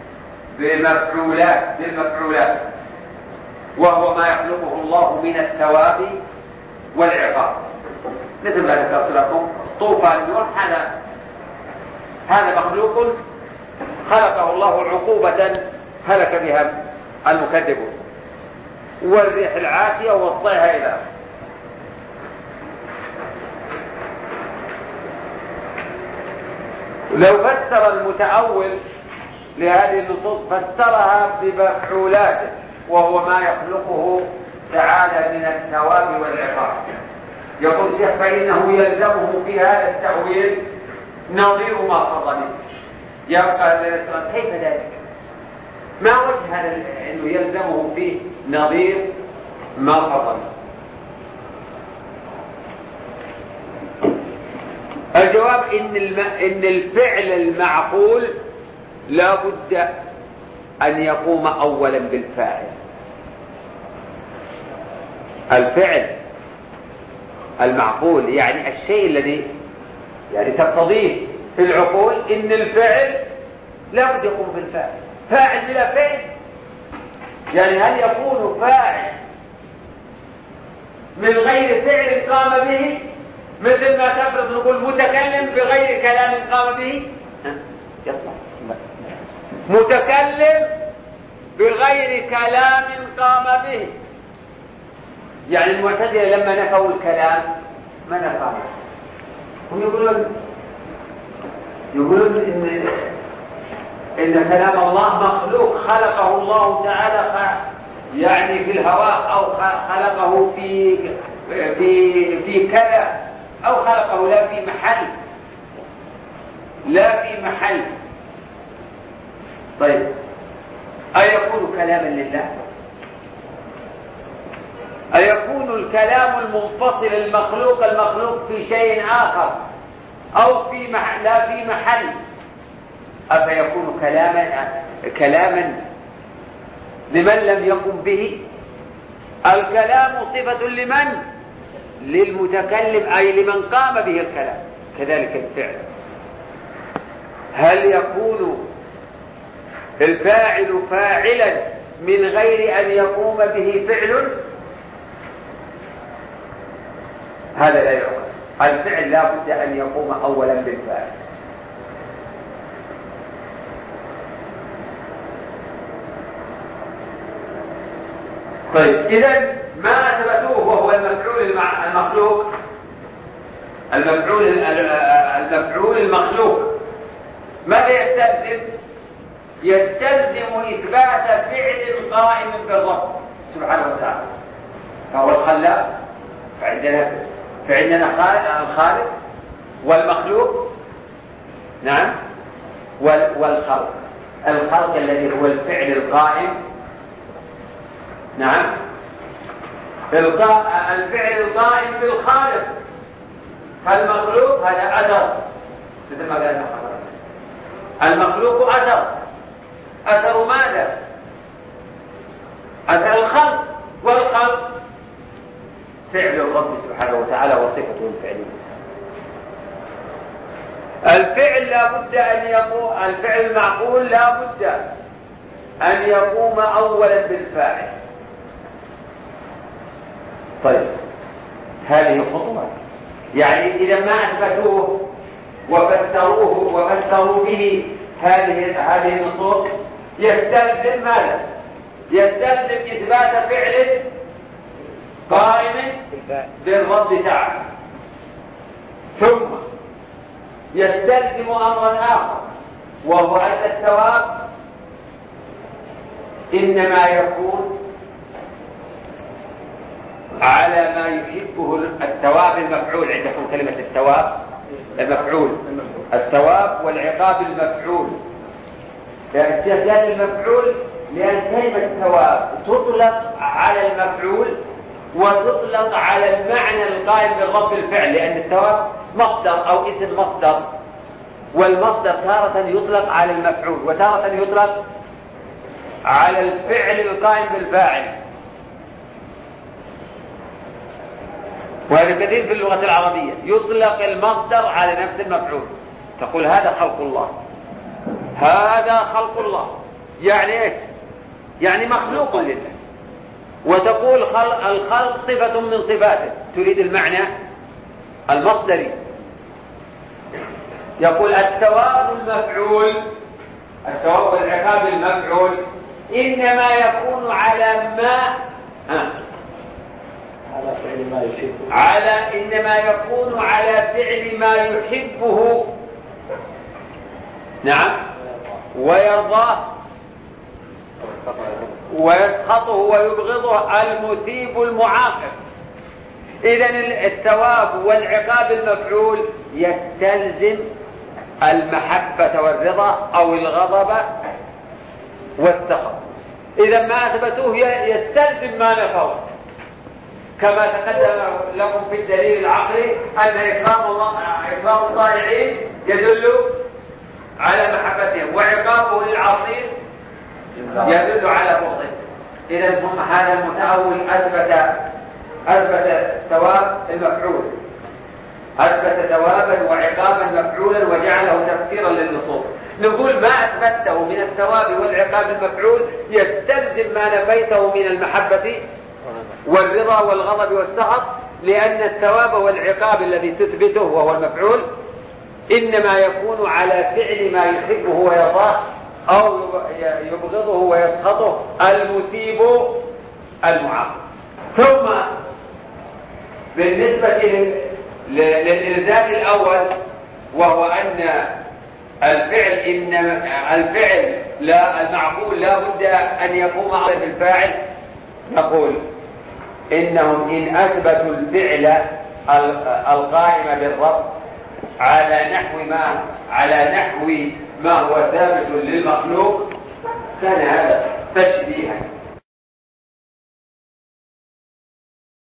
بالمفعولات وهو ما يخلقه الله من الثواب والعقاب. مثل ما ذكرت لكم طوفان نوح هذا مخلوق خلقه الله عقوبة هلك بها المكذبون، والريح العاتية ووصيها إلى لو فسر المتأول لهذه النصوص فسرها بمفعولاته، وهو ما يخلقه تعالى من الثواب والعقاب. يقول الشيخ فإنه يلزمه في هذا التأويل نظير ما فرض منه. يبقى كيف ذلك؟ ما وجه هذا أنه يلزمه فيه نظير ما فرض منه؟ الجواب إن الفعل المعقول لا بد أن يقوم أولا بالفاعل. الفعل المعقول يعني الشيء الذي يعني تقتضيه في العقول إن الفعل لا بد يقوم بالفاعل. فاعل بلا فعل يعني هل يكون فاعل من غير فعل قام به؟ مثل ما تفرض نقول متكلم بغير كلام قام به، يطلع متكلم بغير كلام قام به. يعني المعتزلة لما نفوا الكلام ما نفوا، هم يقولون إن كلام الله مخلوق خلقه الله تعالى يعني في الهواء أو خلقه في كذا أو خلقه لا في محل. طيب أيكون كلاما لله؟ أيكون الكلام المنفصل المخلوق في شيء آخر أو لا في محل؟ أفيكون كلاما لمن لم يقم به؟ الكلام صفة لمن؟ للمتكلم أي لمن قام به الكلام. كذلك الفعل، هل يكون الفاعل فاعلا من غير أن يقوم به فعل؟ هذا لا يعقل. الفعل لا بد أن يقوم أولا بالفاعل. طيب إذن ما أثبتوه وهو المفعول المخلوق ماذا يستلزم؟ يستلزم إثبات فعل قائم بالرب سبحانه وتعالى، فهو الخلاق. فعندنا الخالق والمخلوق، نعم، والخلق. الخلق الذي هو الفعل القائم، نعم، الفعل القائم بالخالق. فالمخلوق هذا أثر، مثل ما قال المخلوق أثر ماذا؟ أثر الخلق، والخلق فعل الرب سبحانه وتعالى وصفته الفعلية. الفعل المعقول لا بد أن يقوم أولا بالفاعل. طيب هذه خطوة، يعني إذا ما أثبتوه وفسروا به هذه النصوص يستلزم ماذا؟ يستلزم إثبات فعل قائم بالرب تعالى، ثم يستلزم أمرا آخر، وهو أن الثواب إنما يكون على ما يحبه الثواب المفعول. عندكم كلمة الثواب المفعول، الثواب والعقاب المفعول. لأن المفعول لأن كلمة الثواب تطلق على المفعول وتطلق على المعنى القائم بالرب الفعل، لأن الثواب مصدر أو اسم مصدر، والمصدر تارة يطلق على المفعول وتارة يطلق على الفعل القائم بالفاعل. وهذا كثير في اللغة العربية، يطلق المصدر على نفس المفعول. تقول هذا خلق الله، هذا خلق الله، يعني ايش؟ يعني مخلوق لله. وتقول الخلق صفة من صفاته، تريد المعنى المصدري. يقول الثواب المفعول، الثواب والعقاب المفعول إنما يكون على ما إنما يكون على فعل ما يحبه نعم ويرضاه ويسخطه ويبغضه المثيب المعاقب. إذن الثواب والعقاب المفعول يستلزم المحبة والرضا أو الغضب والسخط. إذا ما أثبتوه يستلزم ما نفوه، كما تقدم لكم في الدليل العقلي أن إكرام الطائعين يدل على محبتهم، وعقابه للعاصين يدل على بغضهم. إذا ثم هذا المتأول أثبت ثواب المفعول، أثبت ثوابا وعقابا مفعولا وجعله تفسيرا للنصوص. نقول ما أثبته من الثواب والعقاب المفعول يستلزم ما نفيته من المحبة والرضا والغضب والسخط، لأن الثواب والعقاب الذي تثبته وهو المفعول إنما يكون على فعل ما يحبه ويرضاه أو يبغضه ويسخطه المثيب المعاقب. ثم بالنسبة للإلزام الأول وهو أن الفعل لا المعقول لا بد أن يقوم على الفاعل، نقول إنهم إن أثبتوا الفعل القائم بالرب على نحو ما هو ثابت للمخلوق كان هذا تشبيها